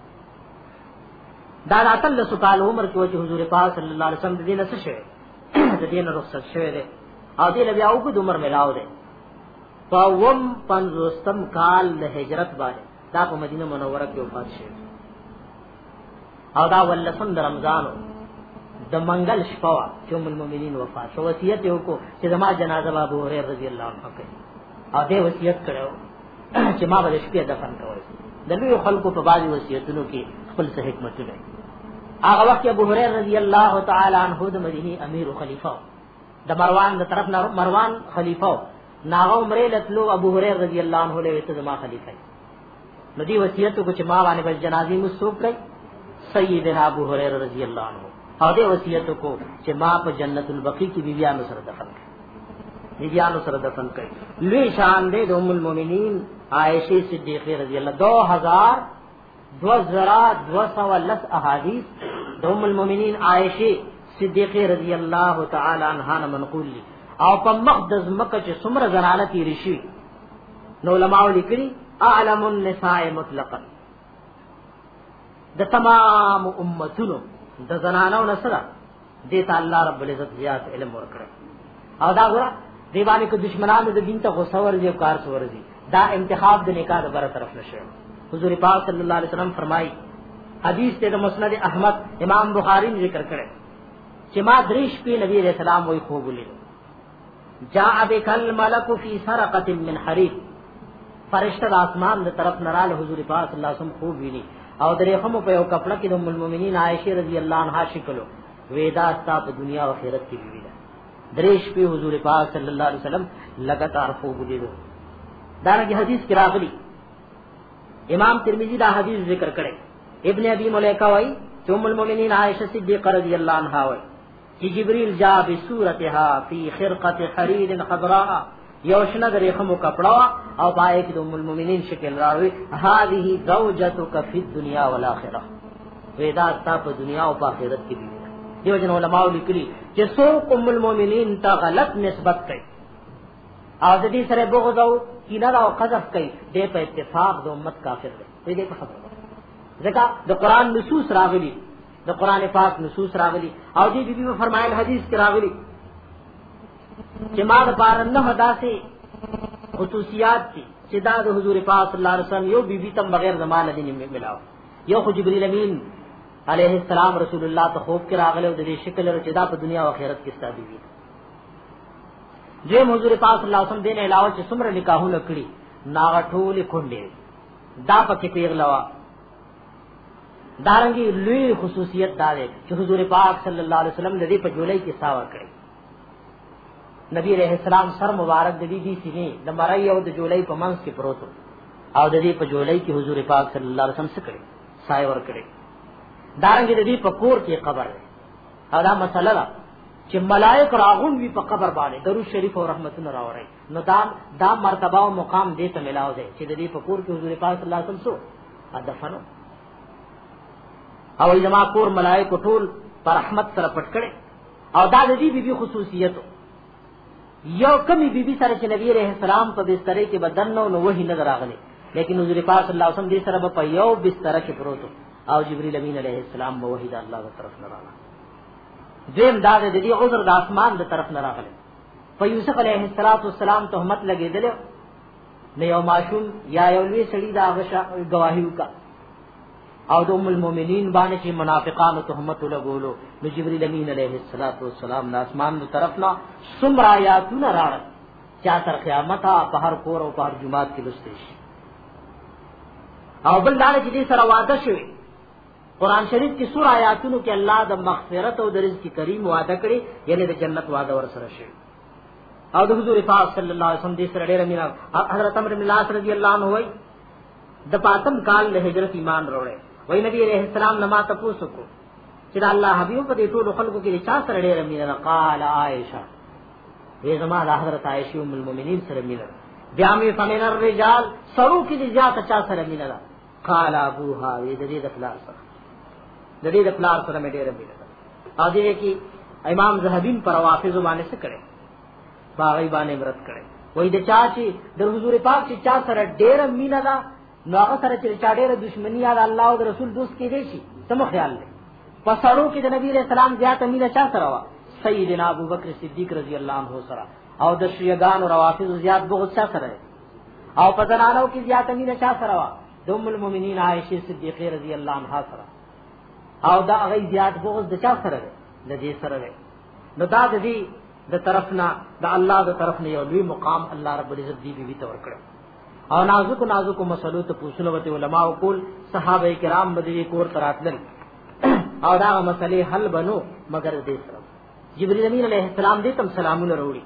دا راتل سکال عمر کې چې حضور پاک صلی الله علیه وسلم د دینه څه شوی د دینه رخصت شوی دی او دې بیا او کو د عمر ملاو دی په وم پنځوستم کال د هجرت باندې دا په مدینه منوره کې وفات شوی او دا ولسم د رمضان د منګل شپه چې ام المؤمنین وفات شو وصیت یې وکړو چې زما جنازه ابو هريره رضی الله عنه کوي او دې وصیت کړو چې ما به شپې دفن کوي د لوی خلکو په باندې وصیتونو کې خپل څه حکمت دی هغه وخت ابو هريره رضی الله تعالی عنہ د مدینه امیر او خلیفہ د مروان د طرف نه مروان خلیفہ ناغه عمره لتلو ابو هريره رضی الله عنه له ته زما خلیفہ نو دی وصیت کو چې ما باندې بل جنازي مسوق کړي سیدنا ابو هريره رضی الله عنه او دی وصیت کو چې ما په جنت البقیع کې بیبیانو سره دفن کړي بیبیانو سره دفن کړي لوی شان دې د ام المؤمنین عائشہ صدیقہ رضی الله دو ہزار دو زرا دو سو لس احادیث د ام المؤمنین عائشہ صدیقہ رضی الله تعالی عنها منقول لی او په مقدس مکه چې څومره زنانه تیری شي نو علماء لیکلي اعلم النساء مطلقا د تمام امتونو د زنانو نسره دې ته الله رب العزت زیات علم ورکړي او دا غره دی باندې کو دشمنانو د دین ته غوسه ورځي کار ورځي دا انتخاب د نکاح د بره طرف نشه حضور پاک صلی الله علیه وسلم فرمایي حدیث ته د مسند احمد امام بخاری ذکر کړي چې ما دریش په نبی رسول الله وای خوب ولید جاء بكل ملك في سرقه من حرير فرشتہ د اسمان د طرف نراله حضور پاک صلی الله علیه وسلم خوب ویني او درې هم په یو کپڑا کې د ام المؤمنین عائشہ رضی الله عنها شکلو وېدا ستا په دنیا او آخرت کې ویل دریش په حضور پاک صلی الله علیه وسلم لګاتار خوب ولیدو داغه حدیث کې راغلی امام ترمذی دا حدیث ذکر کړي ابن ابي مليكه وايي ام المؤمنین عائشہ صدیقہ رضی الله عنها وايي چې جبريل جاء بصورتها في خرقه حرير خضراء یوشنا درې خمو کپڑا او پای کې ام المؤمنین شکل راوي هذه زوجتك في الدنيا والاخره ودا تا په دنیا او په آخرت کې دی دیو جن علماء لیکلي چې څوک ام المؤمنین ته غلط نسبت کوي او د دې سره بغض او کینه او قذف کوي د په اتفاق د امت کافر دی دې په خبره ځکه د قران نصوص راغلي د قران پاک نصوص راغلي او دې بیبي په فرمایل حدیث کې راغلي چې ما د بار نه داسې خصوصیات دي چې دا د حضور پاک صلی الله علیه وسلم یو بیبي تم بغیر زمانه دې نه ملاو یو خو جبرئیل امین علیہ السلام رسول الله ته خوب کې راغله او د دې شکل او چې دا په دنیا او آخرت کې ستابي وي جو حضور پاک صلی الله علیه وسلم دین علاوه چې څومره نکاحونه کړی ناغټول کونډې دا پکې پیغلوا دارنګي لوی خصوصیت دا ده چې حضور پاک صلی الله علیه وسلم د دې په جولای کې ساوا کړی نبی علیہ السلام سر مبارک د دې دي سینې د مړای او د جولای په منځ کې پروت او د دې په جولای کې حضور پاک صلی الله علیه وسلم څه کړی سای ور کړی دارنګي د دې په کور کې قبر ده او دا مسله ده چې ملائک راغون وی په قبر باندې درود شریف او رحمتونه راوړي نو دا دا مرتبه او مقام دې ته ملاو دی چې د دې په کور کې حضور پاک صلی الله علیه وسلم سو ادفنو او جما کور ملائک ټول پر رحمت سره پټ کړي او دا د دې بیبي خصوصیت یو کمی بیبي سره چې نبی رحم السلام په بستر کې بدن نو نو وਹੀ نظر راغلي لیکن حضور پاک صلی الله علیه وسلم دې سره په یو بستر کې پروت او جبرئیل امین علیہ السلام به وحی د الله تر طرف نه راغله دیم دا د دې عذر د اسمان د طرف نه راغله په یوسف علیہ السلام تهمت لګیدل نه یو معصوم یا یو لوی سړی دا غشا گواهی وکا او د ام المؤمنین باندې چې منافقانو تهمت لګولو نو جبرئیل امین علیہ السلام د اسمان د طرف نه څومره آیاتونه راغله چې تر قیامت په هر کور او په هر جمعات کې لسته شي او بل دا چې دې سره وعده شوی قرآن شریف کی سورہ آیاتونو کې الله د مغفرت او د رزق کریم وعده کړی یعنی د جنت وعده ور سره شي او د حضور پاک صلی الله علیه وسلم دې سره ډېر مینا حضرت عمرو بن العاص رضی الله عنه وای د پاتم کال له هجرت ایمان وروړي وای نبی علیہ السلام نما تاسو کو چې الله حبیب په دې ټول خلکو کې چا سره ډېر مینا قال عائشہ وی زما د حضرت عائشہ ام المؤمنین سره مینا بیا می فمن الرجال سرو کې زیات چا سره مینا قال ابوها وی د دې د خلاص د دې د پلار سره مې ډېر مینه ده ا دې کې امام زهبین پر وافظ باندې څه کړي باغی باندې مرت کړي وای د چا چې د حضور پاک چې چا سره ډېر مینه ده نو هغه سره چې چا ډېر دښمنی یا الله او رسول دوست کې دی شي سمو خیال دی. پسړو کې د نبی رسول الله زیات مینه چا سره وا سیدنا ابوبکر صدیق رضی الله عنه سره او د شیعاګان او روافض زیات بغض چا سره او پزنانو کې زیات مینه چا سره وا د ام المؤمنین عائشه صدیقه رضی الله عنها سره او دا هغه زیات بغض د چا سره د دې سره نو دا د دې د طرفنا د الله د طرف نه یو لوی مقام الله رب العزت دی بي تور کړ او نازک نازک مسلو ته پوښتنه وته علما او کول صحابه کرام بدوی کور تراتل او دا مسلې حل بنو مگر دې سره جبرئیل امین علیہ السلام دې تم سلامونه وروړي.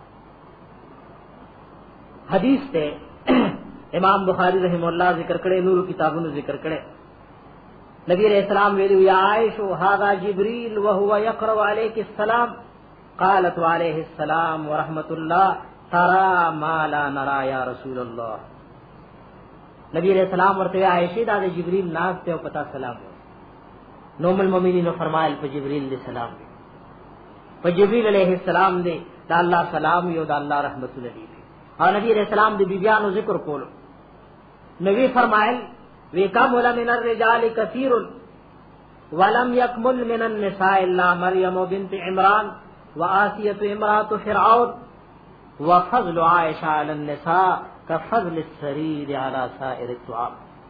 حدیث ته امام بخاری رحم الله ذکر کړي نور کتابونو ذکر کړي نبی علیہ السلام ویلو یا عائشہ هذا جبريل وهو يقرأ عليك السلام قالت عليه السلام ورحمة الله ترى ما لا نرى يا رسول الله. نبی علیہ السلام ورته عائشہ دا جبريل ناز ته پتا سلام نو ام المؤمنین فرمایل په جبريل علیہ السلام په جبريل علیہ السلام دې دا الله سلام یو دا الله رحمت لري او نبی علیہ السلام دې بیبیانو ذکر کولو نبی فرمایل وکمل من الرجال كثير ولم يكمل من النساء الا مريم بنت عمران وآسية امرأة فرعون وفضل عائشة على النساء كفضل السرير على سائر الطعام.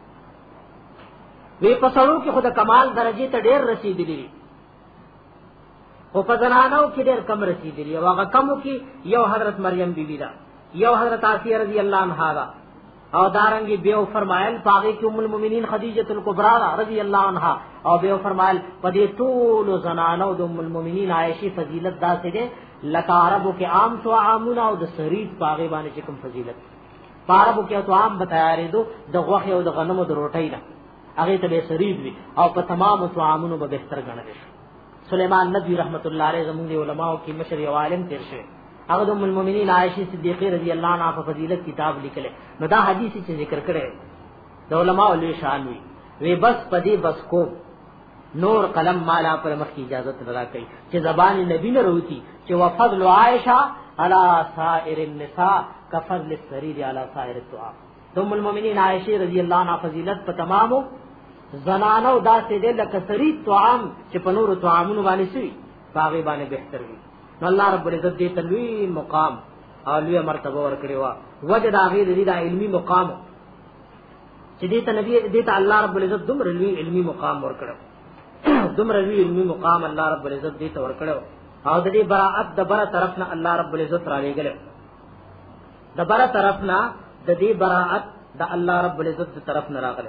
وی پسړو کې خود کمال درجه ته ډېر رسیدلی او په زنانو کې ډېر کم رسیدلی او هغه کمو کې یو حضرت مریم بیبی دا یو حضرت آسیہ رضی الله عنها دا او دارنګي بیو فرمایل پاغي کې ام المؤمنین خدیجه الکبرى رضی الله عنها او بیو فرمایل پدې ټول زنانو د ام المؤمنین عائشہ فضیلت داسې ده لکه عربو کې عام تو عامونه او د سرید پاغي باندې چې کوم فضیلت عربو کې تو عام بتایارې دو د غوخه او د غنمو د روټۍ نه هغه ته به سرید وي او په تمام تو عامونو به بهتر ګڼل شي. سليمان نبی رحمت الله علیه زموږ علماء کې مشر یو عالم تیر شوی هغه د ام المؤمنین عائشہ صدیقہ رضی الله عنها په فضیلت کتاب لیکل نو دا حدیث چې ذکر کړي د علماء له شان وی وی بس پدی بس کو نور قلم مالا پر مخ کی اجازه لگا کړي چې زبان نبی نه روتی چې وفضل عائشہ علی سائر النساء كفضل السرير على سائر الطعام. ام المؤمنین عائشہ رضی الله عنها فضیلت په تمامو زنانو داسې ده لکه سرید طعام چې په نور طعامونو باندې سوی باغی باندې بهتر وي. نو الله رب العزت دې تلوي مقام او لوی مرتبه ورکړي وا وجد هغه دې د علمي مقام چې دې ته نبی دې ته الله رب العزت دومره لوی علمي مقام ورکړو دومره لوی علمي مقام الله رب العزت دې ته ورکړو او د دې براءت د بره طرف نه الله رب العزت را لېګل د بره طرف نه د دې براءت د الله رب العزت د طرف نه راغله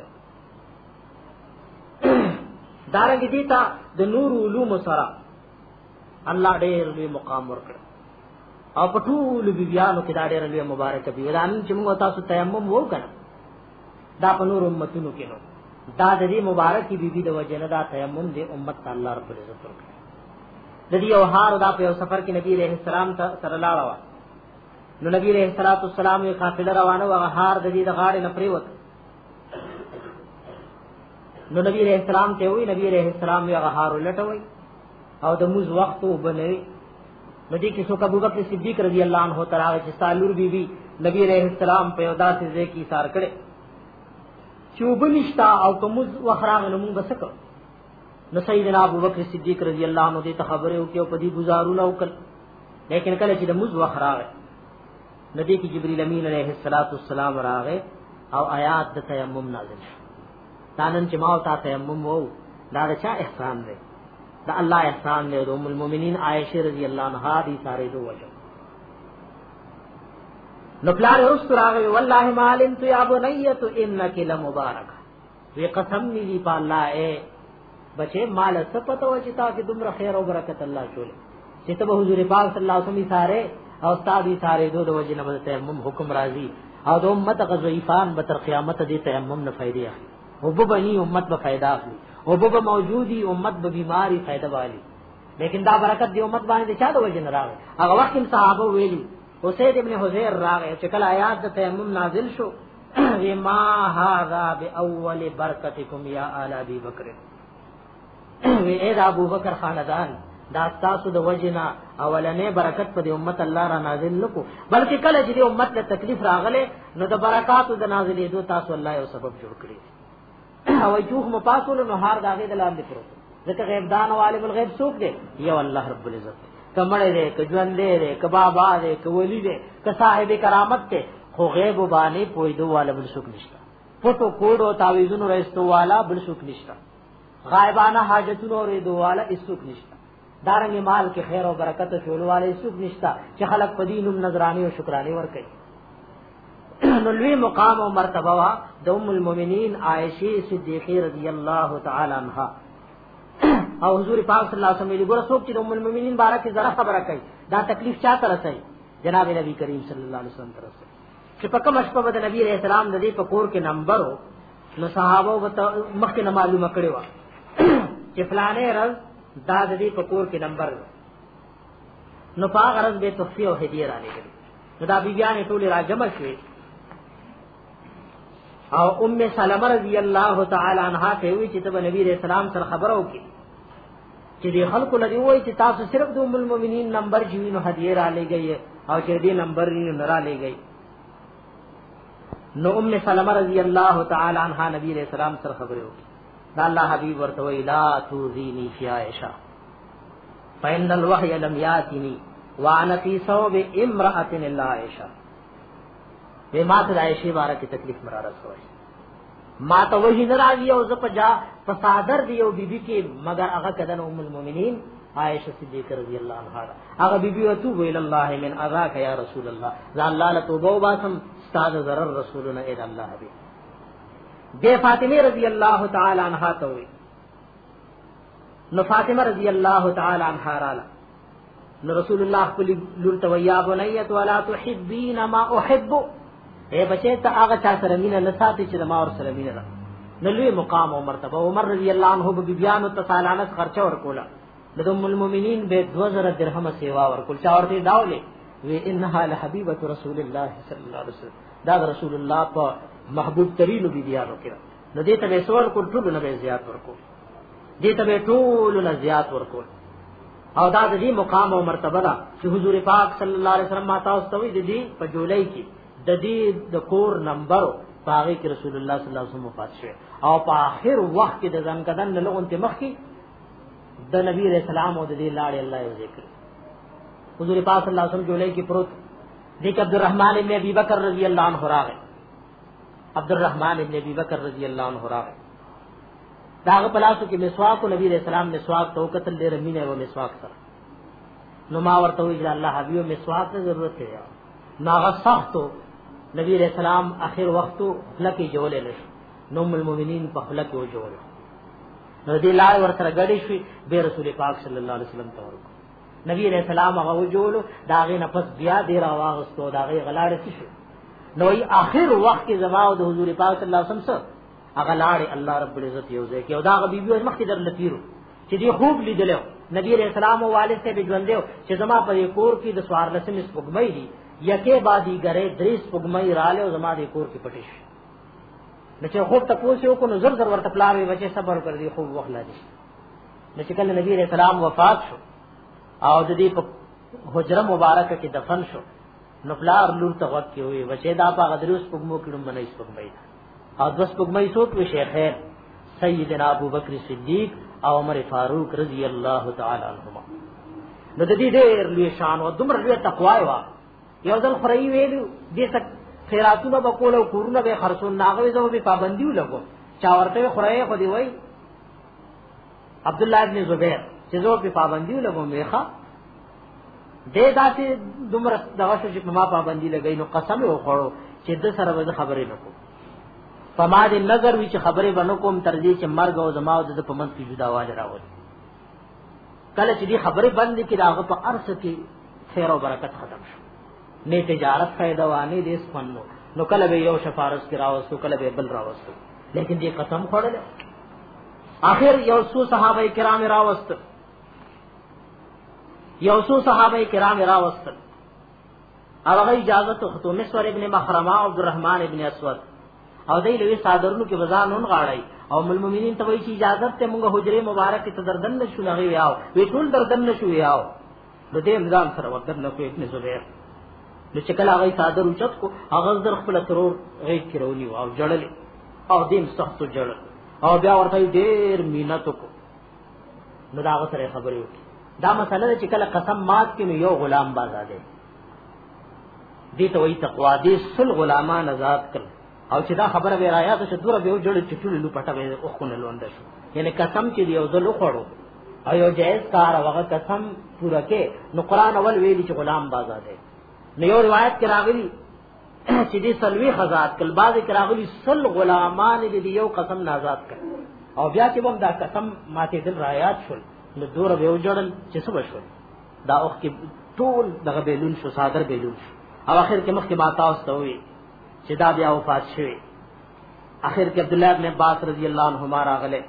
دارنګ دې ته د نور علوم سره الله ډېر لوی مقام ورکړ او په ټول بیبيانو کې دا ډېر لوی مبارک دی ودان چې موږ تاسو تیمم وکړو دا په نور امتونو کې نو دا د دې مبارکي بیبي د وجه نه دا تیمم دې امت الله رب العزت ورکړ د دې او هار دا په سفر کې نبی عليه السلام ته سره لاړ نو نبی عليه السلام یې قافله روانه و هغه هار د دې د غاړې نه پریوت نو نبی عليه السلام ته وی نبی عليه السلام یې هغه هار ولټوي او د موز وخت وبنوي مدي کې څوک ابو بکر صدیق رضی الله عنه تعالی چې سالور بی بی نبی عليه السلام په یودا سے ځکه سار کړي چوبنشتا او کومز وخراغ نو موږ بسکو نو سیدنا ابو بکر صدیق رضی الله عنه دې خبره وکړو په دې گزارونه وکړ لیکن کله چې د موز وخراغ نبی کې جبرئیل امین علیه السلام راغې او آیات د تیمم نازل شو دانن چې ما او تا تیمم وو دا چا احسان دی دا الله احسان دے ام المؤمنین عائشہ رضی اللہ عنہا دی سارے دو وجہ نو پلار رست راغی والله ما علمت یا بنیت انک لمبارک وی قسم دی په الله اے بچے مال سپتو چتا کہ تم خیر او برکت اللہ چولے چې ته حضور پاک صلی الله علیه وسلم سارے او استاد سارے دو دو وجہ نہ تیمم حکم راضی او د امت غزویفان به تر قیامت دی تیمم نه فائدہ او بنی امت به فائدہ اخلي او به موجودی امت به بیماری فائدہ والی لیکن دا برکت دی امت باندې چا د وجه نه راغی هغه وخت صحابه ویلي اسید ابن حذیر راغی چې کله آیات د تیمم نازل شو ما هذا باول برکتکم یا آل ابي بکر وی اے ابو بکر خاندان دا تاسو د وجنا اولنې برکت په دې امت الله را نازل نکو بلکې کله چې دې امت له تکلیف راغله نو د برکاتو د نازلې دو تاسو الله یو سبب جوړ کړی او جوخ مپاسول نو هار داغه د لاندې پروت ځکه غیب دان او عالم الغیب څوک دی یو الله رب العزت کمړې دې کجوان دې کبابا دې کولی دې ک صاحب کرامت ته خو غیب باندې پویدو والا بل څوک نشته فوټو کوډو تعویذونو رئیسو والا بل څوک نشته غایبانه حاجتونو ریدو والا هیڅوک نشته دارنګ مال کې خیر او برکت چولو والا هیڅوک نشته چې خلق پدینم نظرانی او شکرانی ور کوي نو لوی مقام او مرتبه وا د ام المؤمنین عائشه صدیقہ رضی الله تعالی عنها او حضور پاک صلی الله علیه وسلم ګور څوک چې ام المؤمنین بارک زړه خبره کوي دا تکلیف چا تر رسي جناب نبی کریم صلی الله علیه وسلم تر رسي چې په کوم شپه د نبی رسول الله د دې په کور کې نمبر نو صحابه مخکې نه معلومه کړی و چې فلانه رز دا د دې په کور کې نمبر نو په غرض به تحفه او هدیه را لګي نو دا بیبیانې ټول را جمع شوې او ام سلمہ رضی الله تعالی عنها ته وی چې ته نبی رسول الله سره خبرو کې چې دې خلکو لري وای چې تاسو صرف د ام المؤمنین نمبر جوینو هدیه را لګي او چې دې نمبر نه را لګي نو ام سلمہ رضی الله تعالی عنها نبی علیہ السلام سره خبرې وکړه دا الله حبیب ورته وی لا تذینی فی عائشہ فإن الوحی لم یاتنی وانا فی ثوب امرأة الا عائشہ به ما ته عائشہ بارے کی تکلیف مرا رسوي ما ته وحی ناراضی او ز پجا فصادر دی او بیبی کې مگر هغه کدن ام المؤمنین عائشہ صدیقہ رضی اللہ عنہا هغه بیبی وتو ویل الله من اذاک یا رسول الله ذا الله لتوبه واسم استاد ضرر رسولنا اے اللہ حبیب دے فاطمہ رضی اللہ تعالی عنہا تو نو فاطمہ رضی اللہ تعالی عنہا رالا نو رسول اللہ کلی لور تویا بنیت ولا تحبین ما احب اے بچے تا هغه چا سره مینه نساتی چې ما ور سره مینه نو لوی مقام او مرتبه عمر رضی اللہ عنہ به بیان او تصالانت خرچه ورکولا د ام المؤمنین به دو زره درهم سیوا ورکول چا ورته داولې وی انها لحبیبه رسول الله صلی الله علیه وسلم دا رسول الله په محبوب ترین بیبیانو کې نو دې ته سوال کول ټول نه زیات ورکو دې ته ټول نه زیات ورکو او دا د دې مقام او مرتبه ده چې حضور پاک صلی الله علیه وسلم ما تاسو ته وی د دې په جولای کې د دې د کور نمبر باغی کې رسول الله صلی الله علیه وسلم وفات شوه او په اخر وخت کې د ځان کدن له اون ته مخکي د نبی رسول الله او د دې لاړې الله یو ذکر حضور پاک صلی الله علیه وسلم جولای کې پروت دیکھ عبدالرحمن ابن ابی بکر رضی اللہ عنہ راغ عبدالرحمن ابن ابی بکر رضی اللہ عنہ راغ داغ پلاسو کی مسواک و نبی علیہ السلام مسواک تو قتل دے رمین ہے وہ مسواک سر نما ورتوی جا اللہ حبیب مسواک سے ضرورت ہے ناغ سخت تو نبی علیہ السلام آخر وقت لکی جولے لش نوم المؤمنین په خلق او جوړ رضی الله ورسره غړي شوی به رسول پاک صلی الله علیه وسلم ته ورکو نبی علیہ السلام هغه جوړو داغه نفس بیا دی را واغستو داغه غلاړه شي نو ای اخر وخت کې زما او د حضور پاک صلی الله علیه وسلم سره هغه لاړې الله رب العزت یو ځای کې او داغه بیبي مخ کې در لتیرو چې دی خوب لیدلو نبی علیہ السلام او والد سے بجوندیو چې زما په کور کې د سوار لسم سپګمې دي یکه بادي غره دریس سپګمې رااله او زما د کور کې پټیش نو چې خوب تاسو کو نظر در ورته پلاوي بچي صبر کړ دي خوب وخت لادي نو چې کله نبی علیہ السلام وفات شو او د دې په حجره مبارکه کې دفن شو نو پلار لور ته وخت کې وي بچي دا په غدروس پګمو کړم باندې سپګمې او دس پګمې سوت وي شیخین سیدنا ابو بکر صدیق او عمر فاروق رضی الله تعالی عنهما نو د دې ډېر لوی شان او دومره لوی تقوا وا یو ځل خړی ویلو دې تک خیراتونه به کول او کورونه به خرڅون ناغوي زو به پابندیو لګو چا ورته خړای خو دی وای عبد الله ابن زبیر چې زو په پابندیو لګو میخه دې داسې دومره دغه چې په ما پابندی لګای نو قسم یې وخړو چې د سره به خبرې نکو فما دې نظر وی چې خبرې بنو کوم تر دې چې مرګ او زما او د پمن کې جدا واج راوړي کله چې دې خبرې بند کړي هغه په ارث کې خیر او برکت ختم شو نه تجارت فائدہ وانه دې سپنو نو کله به یو شفارس کی راوستو کله به بل راوستو لیکن دې قسم خوړل اخر یو څو صحابه کرام راوست یو څو صحابه کرام راوست هغه اجازه ته مسور ابن مخرمه او عبدالرحمن ابن اسود او دې لوي صادرونو کې وزانون غاړي او ام المؤمنین ته وایي چې اجازه ته موږ حجره مبارک ته دردن نشو نه یاو وی ټول دردن نشو یاو د دې امزان سره ودر نه کوي ابن زبیر نو چې کله هغه صادر اوچت کو هغه در خپل ترور غي کړونی او جړل او دیم سخت جړل او بیا ورته ډیر مینت کو نو دا سره خبرې وکړي دا مسله چې کله قسم مات کې یو غلام بازاده دي ته وایي تقوا دې سل غلامان آزاد کړ او چې دا خبره به رایا ته دوره به جوړ چټول لو پټه به او خونه لوند شو یعنی قسم چې یو ځل خوړو او یو جائز کار هغه قسم پورا کې نو قران اول ویلي چې غلام بازاده نو یو روایت کې راغلي چې دې سلوي آزاد کړ بعض کې راغلي سل غلامان دې یو قسم آزاد کړ او بیا چې هم دا قسم ماته دل رايات شول نو دوره به وجړل چې څه بشول دا اوخ کې ټول دغه بیلون شو صادر بیلون شو او اخر کې مخکې ما تاسو ته وی چې دا بیا وفات شوی اخر کې عبد الله ابن عباس رضی الله عنهما راغله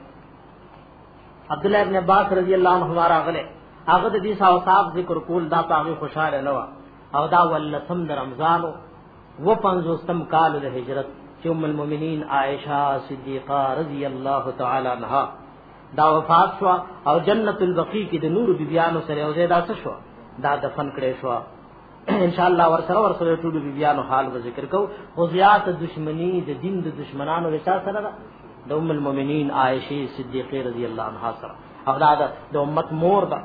عبد الله ابن عباس رضی الله عنهما راغله هغه د دې صاحب ذکر کول دا پاغه خوشاله نه و او دا ولسم د رمضان و پنځوستم کال د هجرت چې ام المؤمنین عائشہ صدیقہ رضی الله تعالی عنها دا وفات شو او جنت البقیع کې د نور بیبیانو سره او زیاده څه شو دا دفن کړي شو ان شاء الله ور سره ور سره ټول بیبیانو حال به ذکر کو خو زیات دشمنی د دین د دشمنانو وچا سره د ام المؤمنین عائشہ صدیقہ رضی الله عنها سره او دا د امت مور ده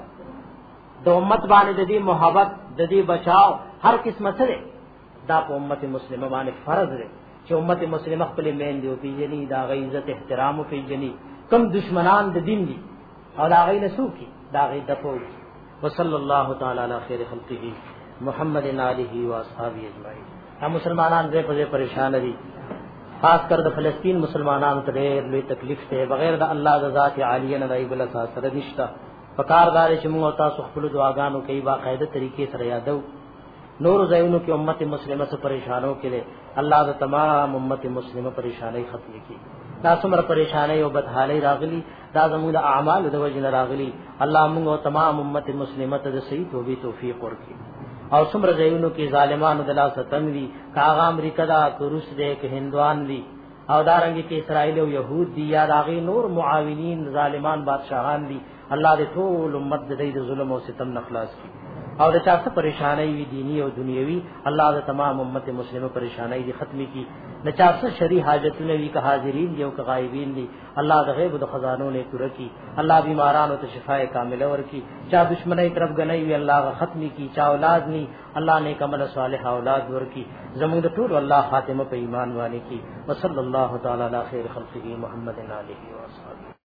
د امت باندې د دې محبت د دې بچاو هر قسمه سره دا په امت مسلمه باندې فرض دی چې امت مسلمه خپل مین دی او پیجنی دا غی عزت احترام او پیجنی کم دشمنان د دین دي او دا غي نسو کی دا غي دفو وصلی الله تعالی علی خیر خلقه محمد علیه و اصحابہ اجمعین هم مسلمانان دې په پریشان دي خاص کر د فلسطین مسلمانانو ته ډېر لوی تکلیف ته بغیر د الله د ذات عالیه نه دی بل اساس سره نشتا فکاردار چې موږ تاسو خپل دعاګانو کوي باقاعده طریقې سره یادو نور زایونو کې امت مسلمه سے پریشانوں کے لیے الله د تمام امت مسلمه پریشانی ختم کړي دا څومره پریشانی او بدحالي راغلي دا زموږ د اعمال د وجه راغلي الله موږ تمام امت مسلمه ته صحیح توبې توفیق ورکړي او څومره زایونو کې ظالمانو د لاس تنوي کاغه امریکا دا روس دې کې هندوان دي او دارنګ کې اسرائیل او يهود دي یا راغي نور معاونین ظالمان بادشاہان دي الله دې ټول امت دې د ظلم او ستم نخلاص کړي او د چا څه پریشانی وی دینی او دنیوي الله د تمام امت مسلمه پریشانی دي ختمي کی د چا څه شری حاجتونه وی که حاضرین دي او که غایبین دي الله د غیب د خزانو نه پوره کی الله بیمارانو ته شفای کامله ورکی چا دشمنی طرف غنی وی الله ختمي کی چا اولاد ني الله نیک عمل صالح اولاد ورکی زموږ د ټول الله خاتمه په ایمان باندې کی وصلی الله تعالی علی خیر خلقه محمد علیه و